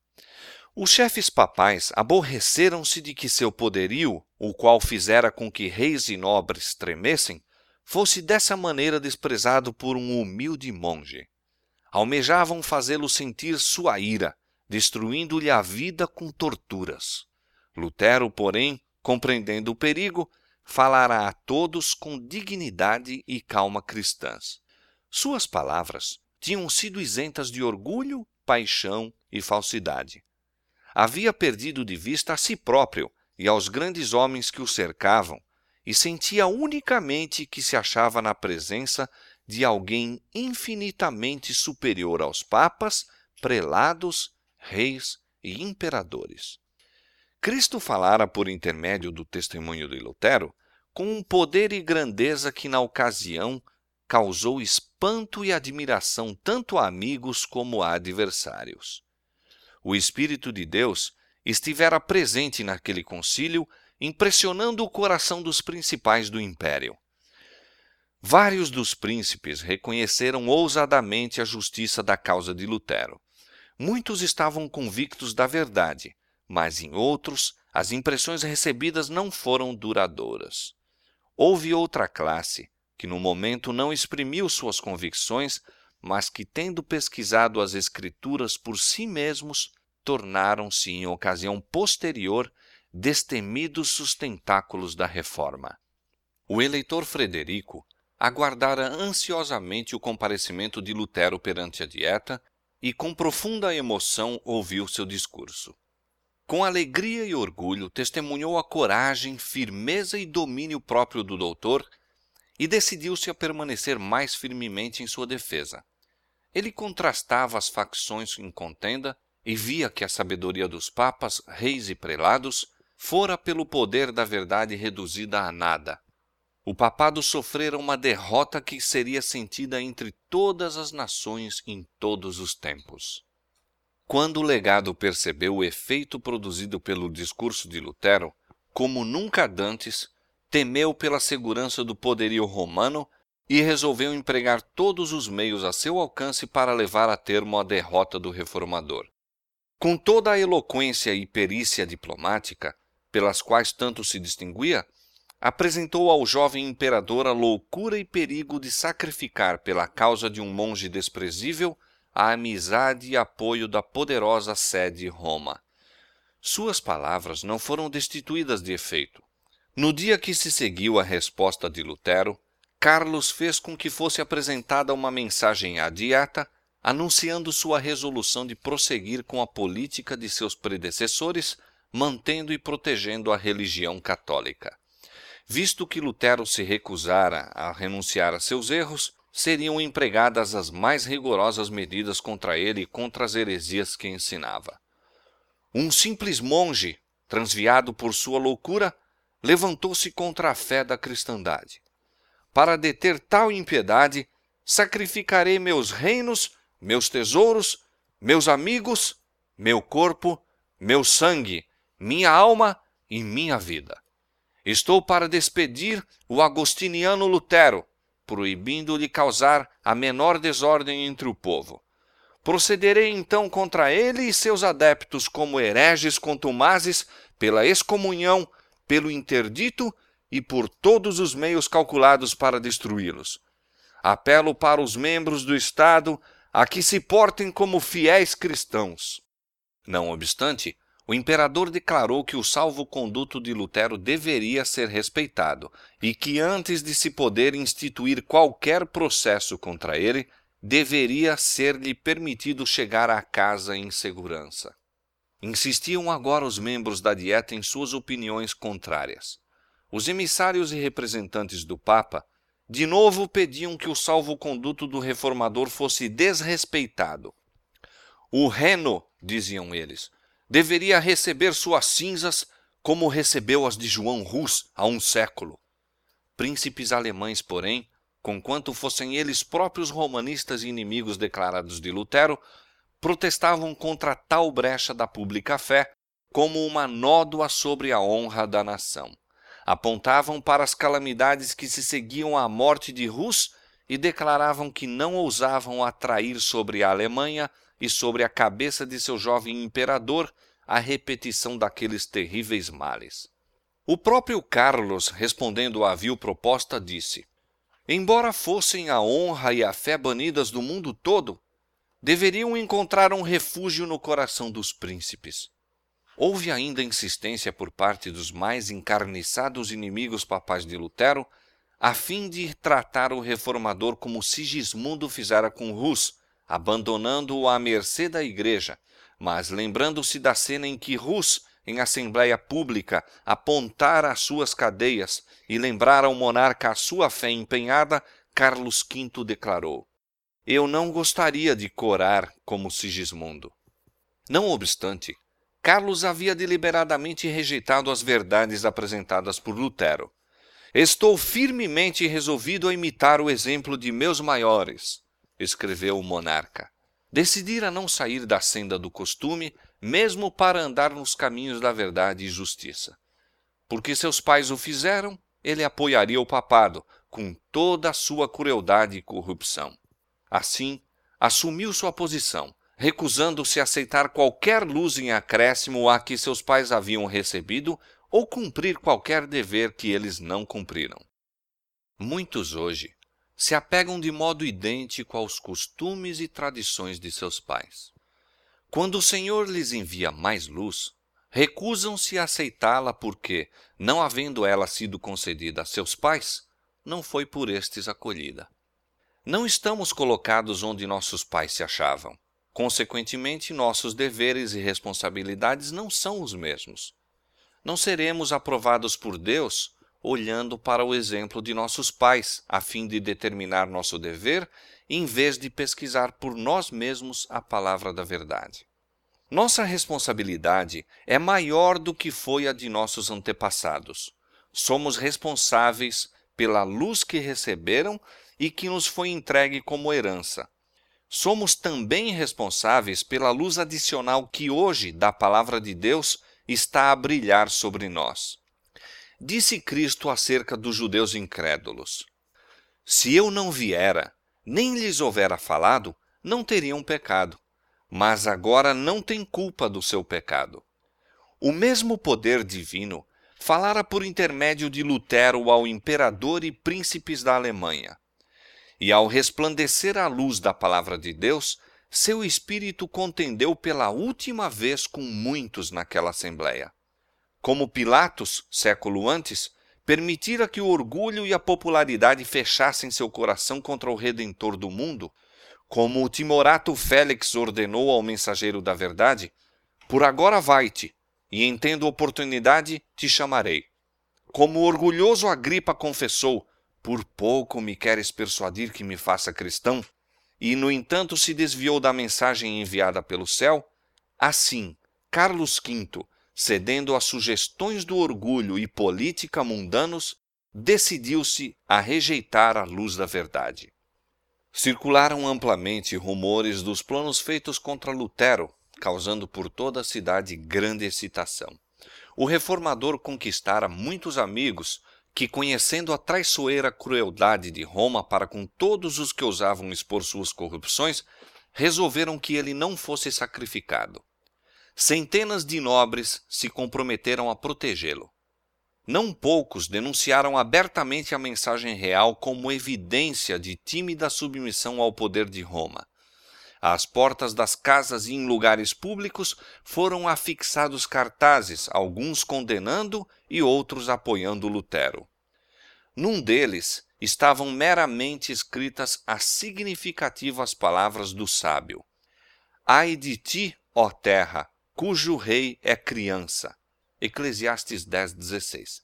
Os chefes papais aborreceram-se de que seu poderio, o qual fizera com que reis e nobres tremessem, fosse dessa maneira desprezado por um humilde monge. Almejavam fazê-lo sentir sua ira, destruindo-lhe a vida com torturas. Lutero, porém, compreendendo o perigo, falará a todos com dignidade e calma cristãs. Suas palavras tinham sido isentas de orgulho, paixão e falsidade. Havia perdido de vista a si próprio e aos grandes homens que o cercavam, e sentia unicamente que se achava na presença de alguém infinitamente superior aos papas, prelados, reis e imperadores. Cristo falara por intermédio do testemunho de Lutero com um poder e grandeza que na ocasião causou espanto e admiração tanto a amigos como a adversários. O Espírito de Deus estivera presente naquele concílio, impressionando o coração dos principais do império. Vários dos príncipes reconheceram ousadamente a justiça da causa de Lutero. Muitos estavam convictos da verdade, mas em outros as impressões recebidas não foram duradouras. Houve outra classe que no momento não exprimiu suas convicções, mas que, tendo pesquisado as Escrituras por si mesmos, tornaram-se, em ocasião posterior, destemidos sustentáculos da Reforma. O eleitor Frederico aguardara ansiosamente o comparecimento de Lutero perante a Dieta e, com profunda emoção, ouviu seu discurso. Com alegria e orgulho, testemunhou a coragem, firmeza e domínio próprio do doutor e decidiu-se a permanecer mais firmemente em sua defesa. Ele contrastava as facções em contenda e via que a sabedoria dos papas, reis e prelados fora pelo poder da verdade reduzida a nada. O papado sofrera uma derrota que seria sentida entre todas as nações em todos os tempos. Quando o legado percebeu o efeito produzido pelo discurso de Lutero, como nunca dantes, temeu pela segurança do poderio romano e resolveu empregar todos os meios a seu alcance para levar a termo a derrota do reformador. Com toda a eloquência e perícia diplomática, pelas quais tanto se distinguia, apresentou ao jovem imperador a loucura e perigo de sacrificar pela causa de um monge desprezível a amizade e apoio da poderosa sede Roma. Suas palavras não foram destituídas de efeito. No dia que se seguiu a resposta de Lutero, Carlos fez com que fosse apresentada uma mensagem à Dieta, anunciando sua resolução de prosseguir com a política de seus predecessores, mantendo e protegendo a religião católica. Visto que Lutero se recusara a renunciar a seus erros, seriam empregadas as mais rigorosas medidas contra ele e contra as heresias que ensinava. Um simples monge, transviado por sua loucura, levantou-se contra a fé da cristandade. Para deter tal impiedade, sacrificarei meus reinos, meus tesouros, meus amigos, meu corpo, meu sangue, minha alma e minha vida. Estou para despedir o agostiniano Lutero, proibindo-lhe causar a menor desordem entre o povo. Procederei então contra ele e seus adeptos como hereges contumazes, pela excomunhão, pelo interdito e por todos os meios calculados para destruí-los. Apelo para os membros do Estado a que se portem como fiéis cristãos. Não obstante, o imperador declarou que o salvo-conduto de Lutero deveria ser respeitado e que antes de se poder instituir qualquer processo contra ele, deveria ser-lhe permitido chegar à casa em segurança. Insistiam agora os membros da Dieta em suas opiniões contrárias. Os emissários e representantes do Papa de novo pediam que o salvo-conduto do reformador fosse desrespeitado. O Reno, diziam eles, deveria receber suas cinzas como recebeu as de João Rus há um século. Príncipes alemães, porém, conquanto fossem eles próprios romanistas e inimigos declarados de Lutero, protestavam contra tal brecha da pública fé como uma nódoa sobre a honra da nação. Apontavam para as calamidades que se seguiam à morte de Rus e declaravam que não ousavam atrair sobre a Alemanha e sobre a cabeça de seu jovem imperador a repetição daqueles terríveis males. O próprio Carlos, respondendo à vil proposta, disse: embora fossem a honra e a fé banidas do mundo todo, deveriam encontrar um refúgio no coração dos príncipes. Houve ainda insistência por parte dos mais encarniçados inimigos papais de Lutero, a fim de tratar o reformador como Sigismundo fizera com Rus, abandonando-o à mercê da igreja, mas lembrando-se da cena em que Rus, em assembleia pública, apontara as suas cadeias e lembrara ao monarca a sua fé empenhada, Carlos V declarou: eu não gostaria de corar como Sigismundo. Não obstante, Carlos havia deliberadamente rejeitado as verdades apresentadas por Lutero. Estou firmemente resolvido a imitar o exemplo de meus maiores, escreveu o monarca. Decidira não sair da senda do costume, mesmo para andar nos caminhos da verdade e justiça. Porque seus pais o fizeram, ele apoiaria o papado, com toda a sua crueldade e corrupção. Assim, assumiu sua posição, recusando-se a aceitar qualquer luz em acréscimo a que seus pais haviam recebido ou cumprir qualquer dever que eles não cumpriram. Muitos hoje se apegam de modo idêntico aos costumes e tradições de seus pais. Quando o Senhor lhes envia mais luz, recusam-se a aceitá-la porque, não havendo ela sido concedida a seus pais, não foi por estes acolhida. Não estamos colocados onde nossos pais se achavam. Consequentemente, nossos deveres e responsabilidades não são os mesmos. Não seremos aprovados por Deus olhando para o exemplo de nossos pais, a fim de determinar nosso dever, em vez de pesquisar por nós mesmos a palavra da verdade. Nossa responsabilidade é maior do que foi a de nossos antepassados. Somos responsáveis pela luz que receberam e que nos foi entregue como herança. Somos também responsáveis pela luz adicional que hoje, da palavra de Deus, está a brilhar sobre nós. Disse Cristo acerca dos judeus incrédulos: se eu não viera, nem lhes houvera falado, não teriam pecado, mas agora não têm culpa do seu pecado. O mesmo poder divino falara por intermédio de Lutero ao imperador e príncipes da Alemanha. E ao resplandecer a luz da palavra de Deus, seu espírito contendeu pela última vez com muitos naquela assembleia. Como Pilatos, século antes, permitira que o orgulho e a popularidade fechassem seu coração contra o Redentor do mundo, como o timorato Félix ordenou ao mensageiro da verdade: por agora vai-te, e em tendo oportunidade te chamarei. Como o orgulhoso Agripa confessou: por pouco me queres persuadir que me faça cristão, e no entanto se desviou da mensagem enviada pelo céu, assim, Carlos V, cedendo às sugestões do orgulho e política mundanos, decidiu-se a rejeitar a luz da verdade. Circularam amplamente rumores dos planos feitos contra Lutero, causando por toda a cidade grande excitação. O reformador conquistara muitos amigos que, conhecendo a traiçoeira crueldade de Roma para com todos os que ousavam expor suas corrupções, resolveram que ele não fosse sacrificado. Centenas de nobres se comprometeram a protegê-lo. Não poucos denunciaram abertamente a mensagem real como evidência de tímida submissão ao poder de Roma. Às portas das casas e em lugares públicos foram afixados cartazes, alguns condenando e outros apoiando Lutero. Num deles estavam meramente escritas as significativas palavras do sábio: ai de ti, ó terra, cujo rei é criança. Eclesiastes 10:16.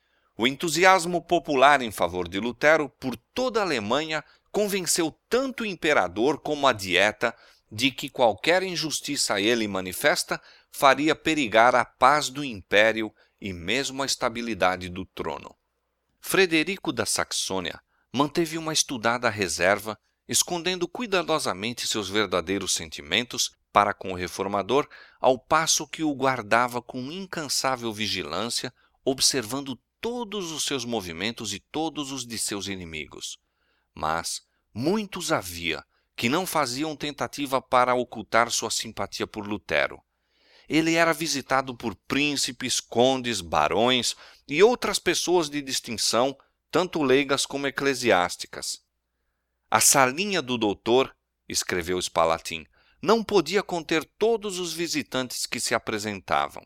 O entusiasmo popular em favor de Lutero por toda a Alemanha convenceu tanto o imperador como a dieta de que qualquer injustiça a ele manifesta faria perigar a paz do império e mesmo a estabilidade do trono. Frederico da Saxônia manteve uma estudada reserva, escondendo cuidadosamente seus verdadeiros sentimentos para com o reformador, ao passo que o guardava com incansável vigilância, observando todos os seus movimentos e todos os de seus inimigos. Mas muitos havia que não faziam tentativa para ocultar sua simpatia por Lutero. Ele era visitado por príncipes, condes, barões e outras pessoas de distinção, tanto leigas como eclesiásticas. A salinha do doutor, escreveu Spalatin, não podia conter todos os visitantes que se apresentavam.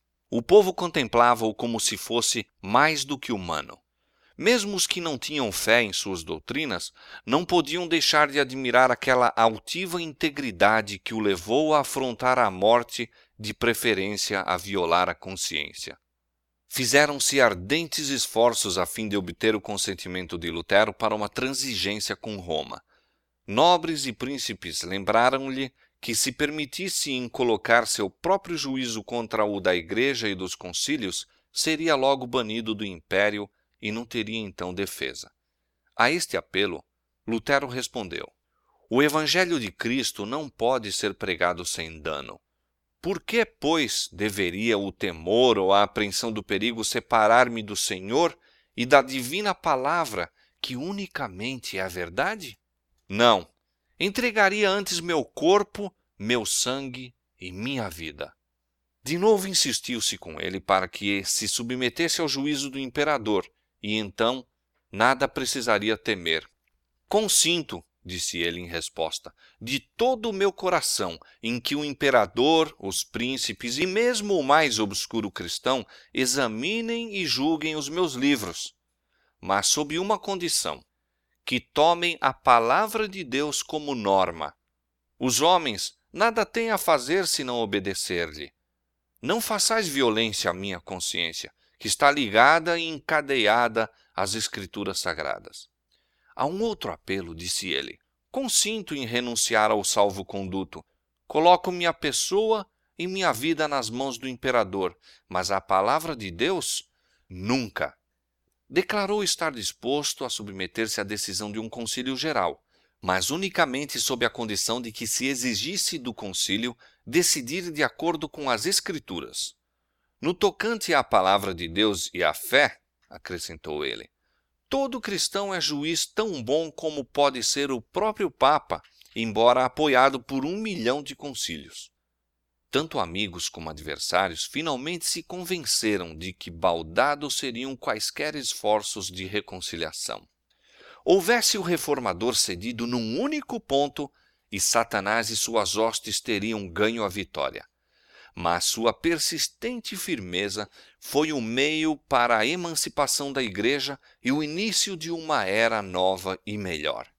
O povo contemplava-o como se fosse mais do que humano. Mesmo os que não tinham fé em suas doutrinas não podiam deixar de admirar aquela altiva integridade que o levou a afrontar a morte, de preferência a violar a consciência. Fizeram-se ardentes esforços a fim de obter o consentimento de Lutero para uma transigência com Roma. Nobres e príncipes lembraram-lhe que, se permitisse colocar seu próprio juízo contra o da Igreja e dos concílios, seria logo banido do império e não teria então defesa. A este apelo, Lutero respondeu: o Evangelho de Cristo não pode ser pregado sem dano. Por que, pois, deveria o temor ou a apreensão do perigo separar-me do Senhor e da divina palavra, que unicamente é a verdade? Não, entregaria antes meu corpo, meu sangue e minha vida. De novo insistiu-se com ele para que se submetesse ao juízo do imperador, e então nada precisaria temer. Consinto, disse ele em resposta, de todo o meu coração, em que o imperador, os príncipes e mesmo o mais obscuro cristão examinem e julguem os meus livros, mas sob uma condição: que tomem a palavra de Deus como norma. Os homens nada têm a fazer senão obedecer-lhe. Não façais violência à minha consciência, que está ligada e encadeada às Escrituras Sagradas. A um outro apelo, disse ele: consinto em renunciar ao salvo-conduto. Coloco minha pessoa e minha vida nas mãos do imperador, mas a palavra de Deus, nunca. Declarou estar disposto a submeter-se à decisão de um concílio geral, mas unicamente sob a condição de que se exigisse do concílio decidir de acordo com as Escrituras. No tocante à palavra de Deus e à fé, acrescentou ele, todo cristão é juiz tão bom como pode ser o próprio Papa, embora apoiado por 1 milhão de concílios. Tanto amigos como adversários finalmente se convenceram de que baldados seriam quaisquer esforços de reconciliação. Houvesse o reformador cedido num único ponto, e Satanás e suas hostes teriam ganho a vitória. Mas sua persistente firmeza foi o meio para a emancipação da Igreja e o início de uma era nova e melhor.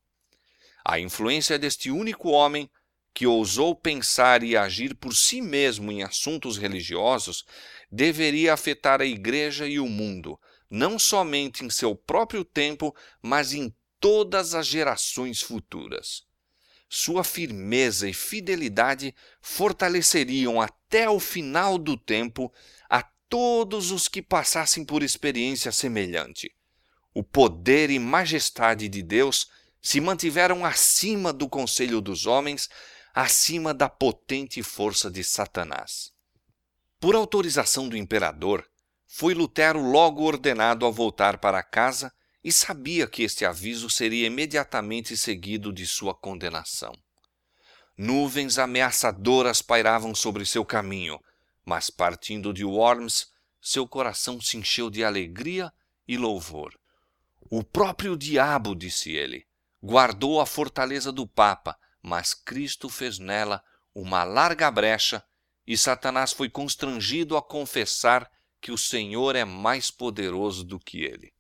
A influência deste único homem, que ousou pensar e agir por si mesmo em assuntos religiosos, deveria afetar a Igreja e o mundo, não somente em seu próprio tempo, mas em todas as gerações futuras. Sua firmeza e fidelidade fortaleceriam até o final do tempo a todos os que passassem por experiência semelhante. O poder e majestade de Deus se mantiveram acima do conselho dos homens, acima da potente força de Satanás. Por autorização do imperador, foi Lutero logo ordenado a voltar para casa e sabia que este aviso seria imediatamente seguido de sua condenação. Nuvens ameaçadoras pairavam sobre seu caminho, mas partindo de Worms, seu coração se encheu de alegria e louvor. O próprio diabo, disse ele, guardou a fortaleza do Papa, mas Cristo fez nela uma larga brecha e Satanás foi constrangido a confessar que o Senhor é mais poderoso do que ele.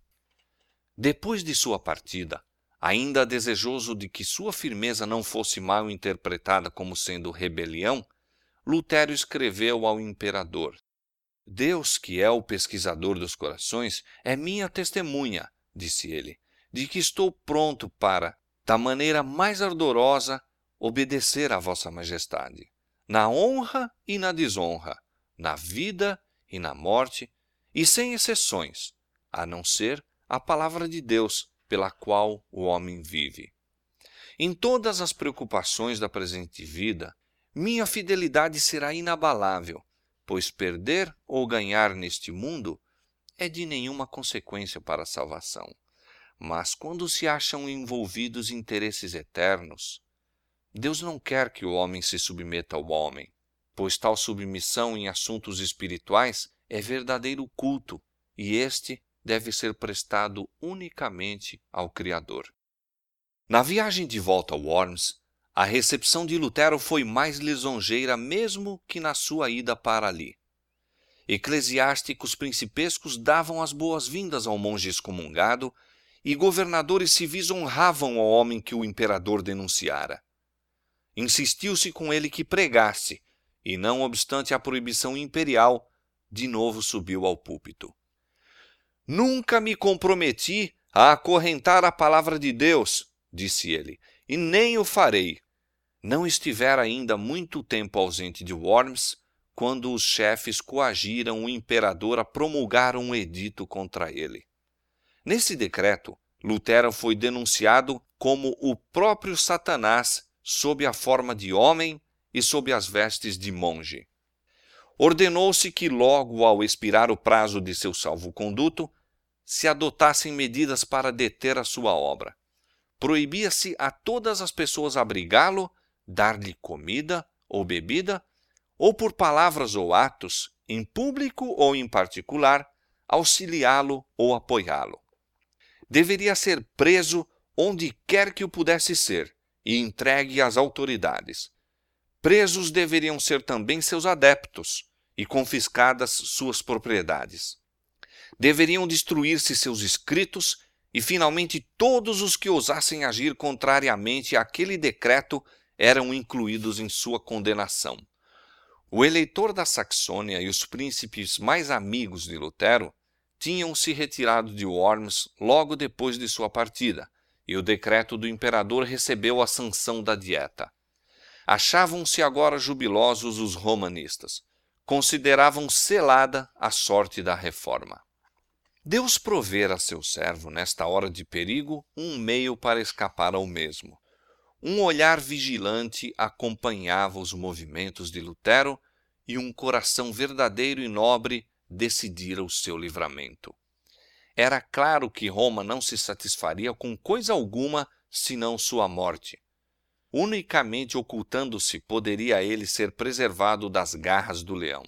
Depois de sua partida, ainda desejoso de que sua firmeza não fosse mal interpretada como sendo rebelião, Lutero escreveu ao imperador: Deus, que é o pesquisador dos corações, é minha testemunha, disse ele, de que estou pronto para, da maneira mais ardorosa, obedecer à vossa majestade, na honra e na desonra, na vida e na morte, e sem exceções, a não ser a palavra de Deus, pela qual o homem vive. Em todas as preocupações da presente vida, minha fidelidade será inabalável, pois perder ou ganhar neste mundo é de nenhuma consequência para a salvação. Mas quando se acham envolvidos interesses eternos, Deus não quer que o homem se submeta ao homem, pois tal submissão em assuntos espirituais é verdadeiro culto, e este deve ser prestado unicamente ao Criador. Na viagem de volta a Worms, a recepção de Lutero foi mais lisonjeira mesmo que na sua ida para ali. Eclesiásticos principescos davam as boas-vindas ao monge excomungado e governadores civis honravam ao homem que o imperador denunciara. Insistiu-se com ele que pregasse, e não obstante a proibição imperial, de novo subiu ao púlpito. Nunca me comprometi a acorrentar a palavra de Deus, disse ele, e nem o farei. Não estivera ainda muito tempo ausente de Worms, quando os chefes coagiram o imperador a promulgar um edito contra ele. Nesse decreto, Lutero foi denunciado como o próprio Satanás sob a forma de homem e sob as vestes de monge. Ordenou-se que logo ao expirar o prazo de seu salvo-conduto, se adotassem medidas para deter a sua obra. Proibia-se a todas as pessoas abrigá-lo, dar-lhe comida ou bebida, ou por palavras ou atos, em público ou em particular, auxiliá-lo ou apoiá-lo. Deveria ser preso onde quer que o pudesse ser e entregue às autoridades. Presos deveriam ser também seus adeptos e confiscadas suas propriedades. Deveriam destruir-se seus escritos e, finalmente, todos os que ousassem agir contrariamente àquele decreto eram incluídos em sua condenação. O eleitor da Saxônia e os príncipes mais amigos de Lutero tinham se retirado de Worms logo depois de sua partida, e o decreto do imperador recebeu a sanção da Dieta. Achavam-se agora jubilosos os romanistas. Consideravam selada a sorte da reforma. Deus provera a seu servo, nesta hora de perigo, um meio para escapar ao mesmo. Um olhar vigilante acompanhava os movimentos de Lutero e um coração verdadeiro e nobre decidira o seu livramento. Era claro que Roma não se satisfaria com coisa alguma senão sua morte. Unicamente ocultando-se poderia ele ser preservado das garras do leão.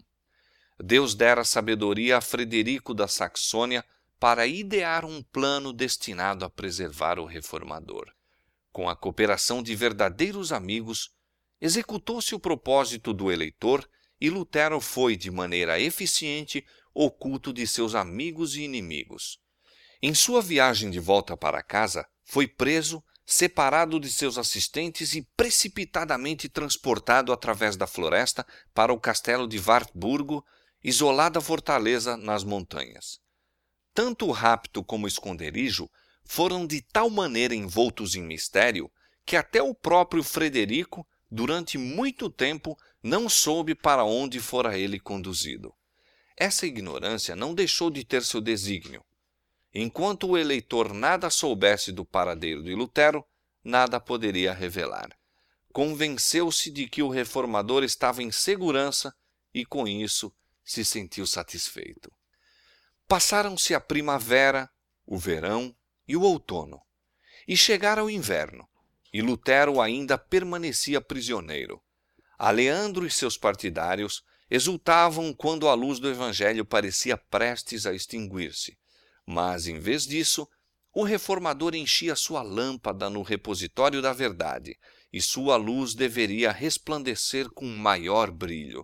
Deus dera sabedoria a Frederico da Saxônia para idear um plano destinado a preservar o reformador. Com a cooperação de verdadeiros amigos, executou-se o propósito do eleitor e Lutero foi, de maneira eficiente, oculto de seus amigos e inimigos. Em sua viagem de volta para casa, foi preso, separado de seus assistentes e precipitadamente transportado através da floresta para o castelo de Wartburgo, isolada fortaleza nas montanhas. Tanto o rapto como o esconderijo foram de tal maneira envoltos em mistério que até o próprio Frederico, durante muito tempo, não soube para onde fora ele conduzido. Essa ignorância não deixou de ter seu desígnio. Enquanto o eleitor nada soubesse do paradeiro de Lutero, nada poderia revelar. Convenceu-se de que o reformador estava em segurança e, com isso, se sentiu satisfeito. Passaram-se a primavera, o verão e o outono, e chegara o inverno, e Lutero ainda permanecia prisioneiro. Aleandro e seus partidários exultavam quando a luz do Evangelho parecia prestes a extinguir-se, mas, em vez disso, o reformador enchia sua lâmpada no repositório da verdade, e sua luz deveria resplandecer com maior brilho.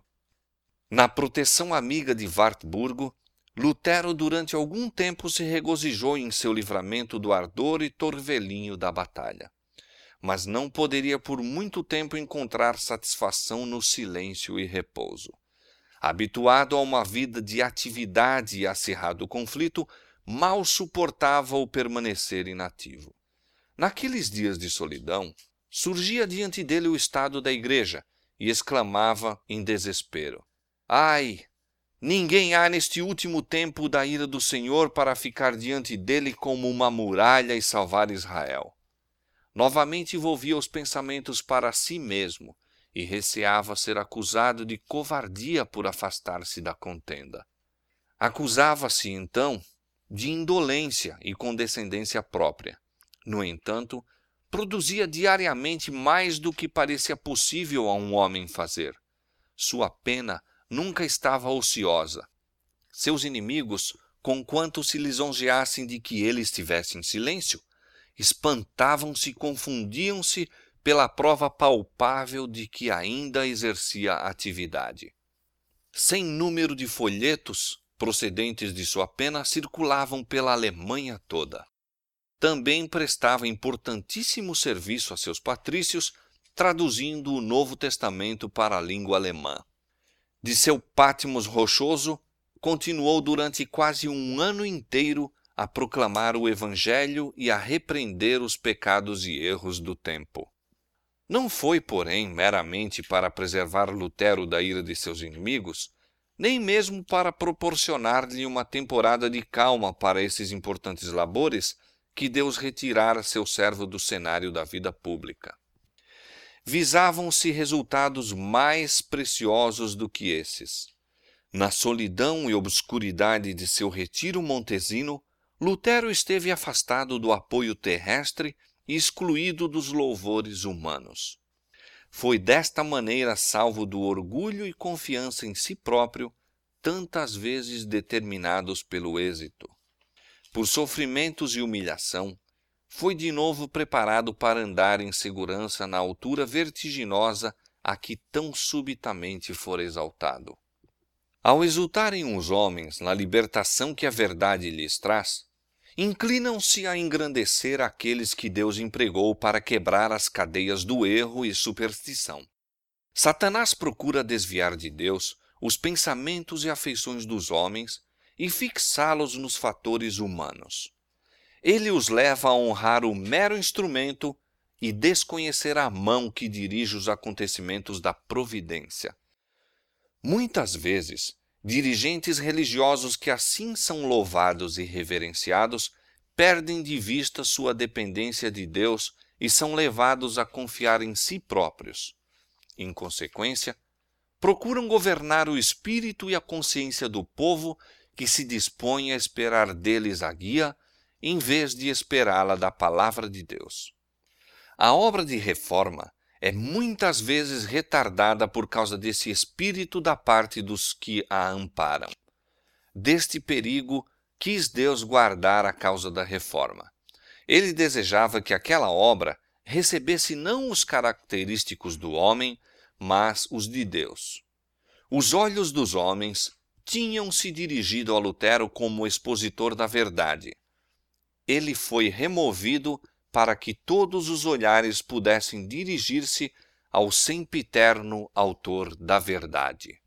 Na proteção amiga de Wartburgo, Lutero durante algum tempo se regozijou em seu livramento do ardor e torvelinho da batalha. Mas não poderia por muito tempo encontrar satisfação no silêncio e repouso. Habituado a uma vida de atividade e acirrado conflito, mal suportava o permanecer inativo. Naqueles dias de solidão, surgia diante dele o estado da igreja e exclamava em desespero: Ai! Ninguém há neste último tempo da ira do Senhor para ficar diante dele como uma muralha e salvar Israel. Novamente volvia os pensamentos para si mesmo e receava ser acusado de covardia por afastar-se da contenda. Acusava-se, então, de indolência e condescendência própria. No entanto, produzia diariamente mais do que parecia possível a um homem fazer. Sua pena nunca estava ociosa. Seus inimigos, conquanto se lisonjeassem de que ele estivesse em silêncio, espantavam-se e confundiam-se pela prova palpável de que ainda exercia atividade. Sem número de folhetos procedentes de sua pena circulavam pela Alemanha toda. Também prestava importantíssimo serviço a seus patrícios, traduzindo o Novo Testamento para a língua alemã. De seu Patmos rochoso, continuou durante quase um ano inteiro a proclamar o Evangelho e a repreender os pecados e erros do tempo. Não foi, porém, meramente para preservar Lutero da ira de seus inimigos, nem mesmo para proporcionar-lhe uma temporada de calma para esses importantes labores, que Deus retirara seu servo do cenário da vida pública. Visavam-se resultados mais preciosos do que esses. Na solidão e obscuridade de seu retiro montesino, Lutero esteve afastado do apoio terrestre e excluído dos louvores humanos. Foi desta maneira salvo do orgulho e confiança em si próprio, tantas vezes determinados pelo êxito. Por sofrimentos e humilhação, foi de novo preparado para andar em segurança na altura vertiginosa a que tão subitamente fora exaltado. Ao exultarem os homens na libertação que a verdade lhes traz, inclinam-se a engrandecer aqueles que Deus empregou para quebrar as cadeias do erro e superstição. Satanás procura desviar de Deus os pensamentos e afeições dos homens e fixá-los nos fatores humanos. Ele os leva a honrar o mero instrumento e desconhecer a mão que dirige os acontecimentos da providência. Muitas vezes, dirigentes religiosos que assim são louvados e reverenciados perdem de vista sua dependência de Deus e são levados a confiar em si próprios. Em consequência, procuram governar o espírito e a consciência do povo que se dispõe a esperar deles a guia, em vez de esperá-la da palavra de Deus. A obra de reforma é muitas vezes retardada por causa desse espírito da parte dos que a amparam. Deste perigo quis Deus guardar a causa da reforma. Ele desejava que aquela obra recebesse não os característicos do homem, mas os de Deus. Os olhos dos homens tinham se dirigido a Lutero como expositor da verdade. Ele foi removido para que todos os olhares pudessem dirigir-se ao sempiterno autor da verdade.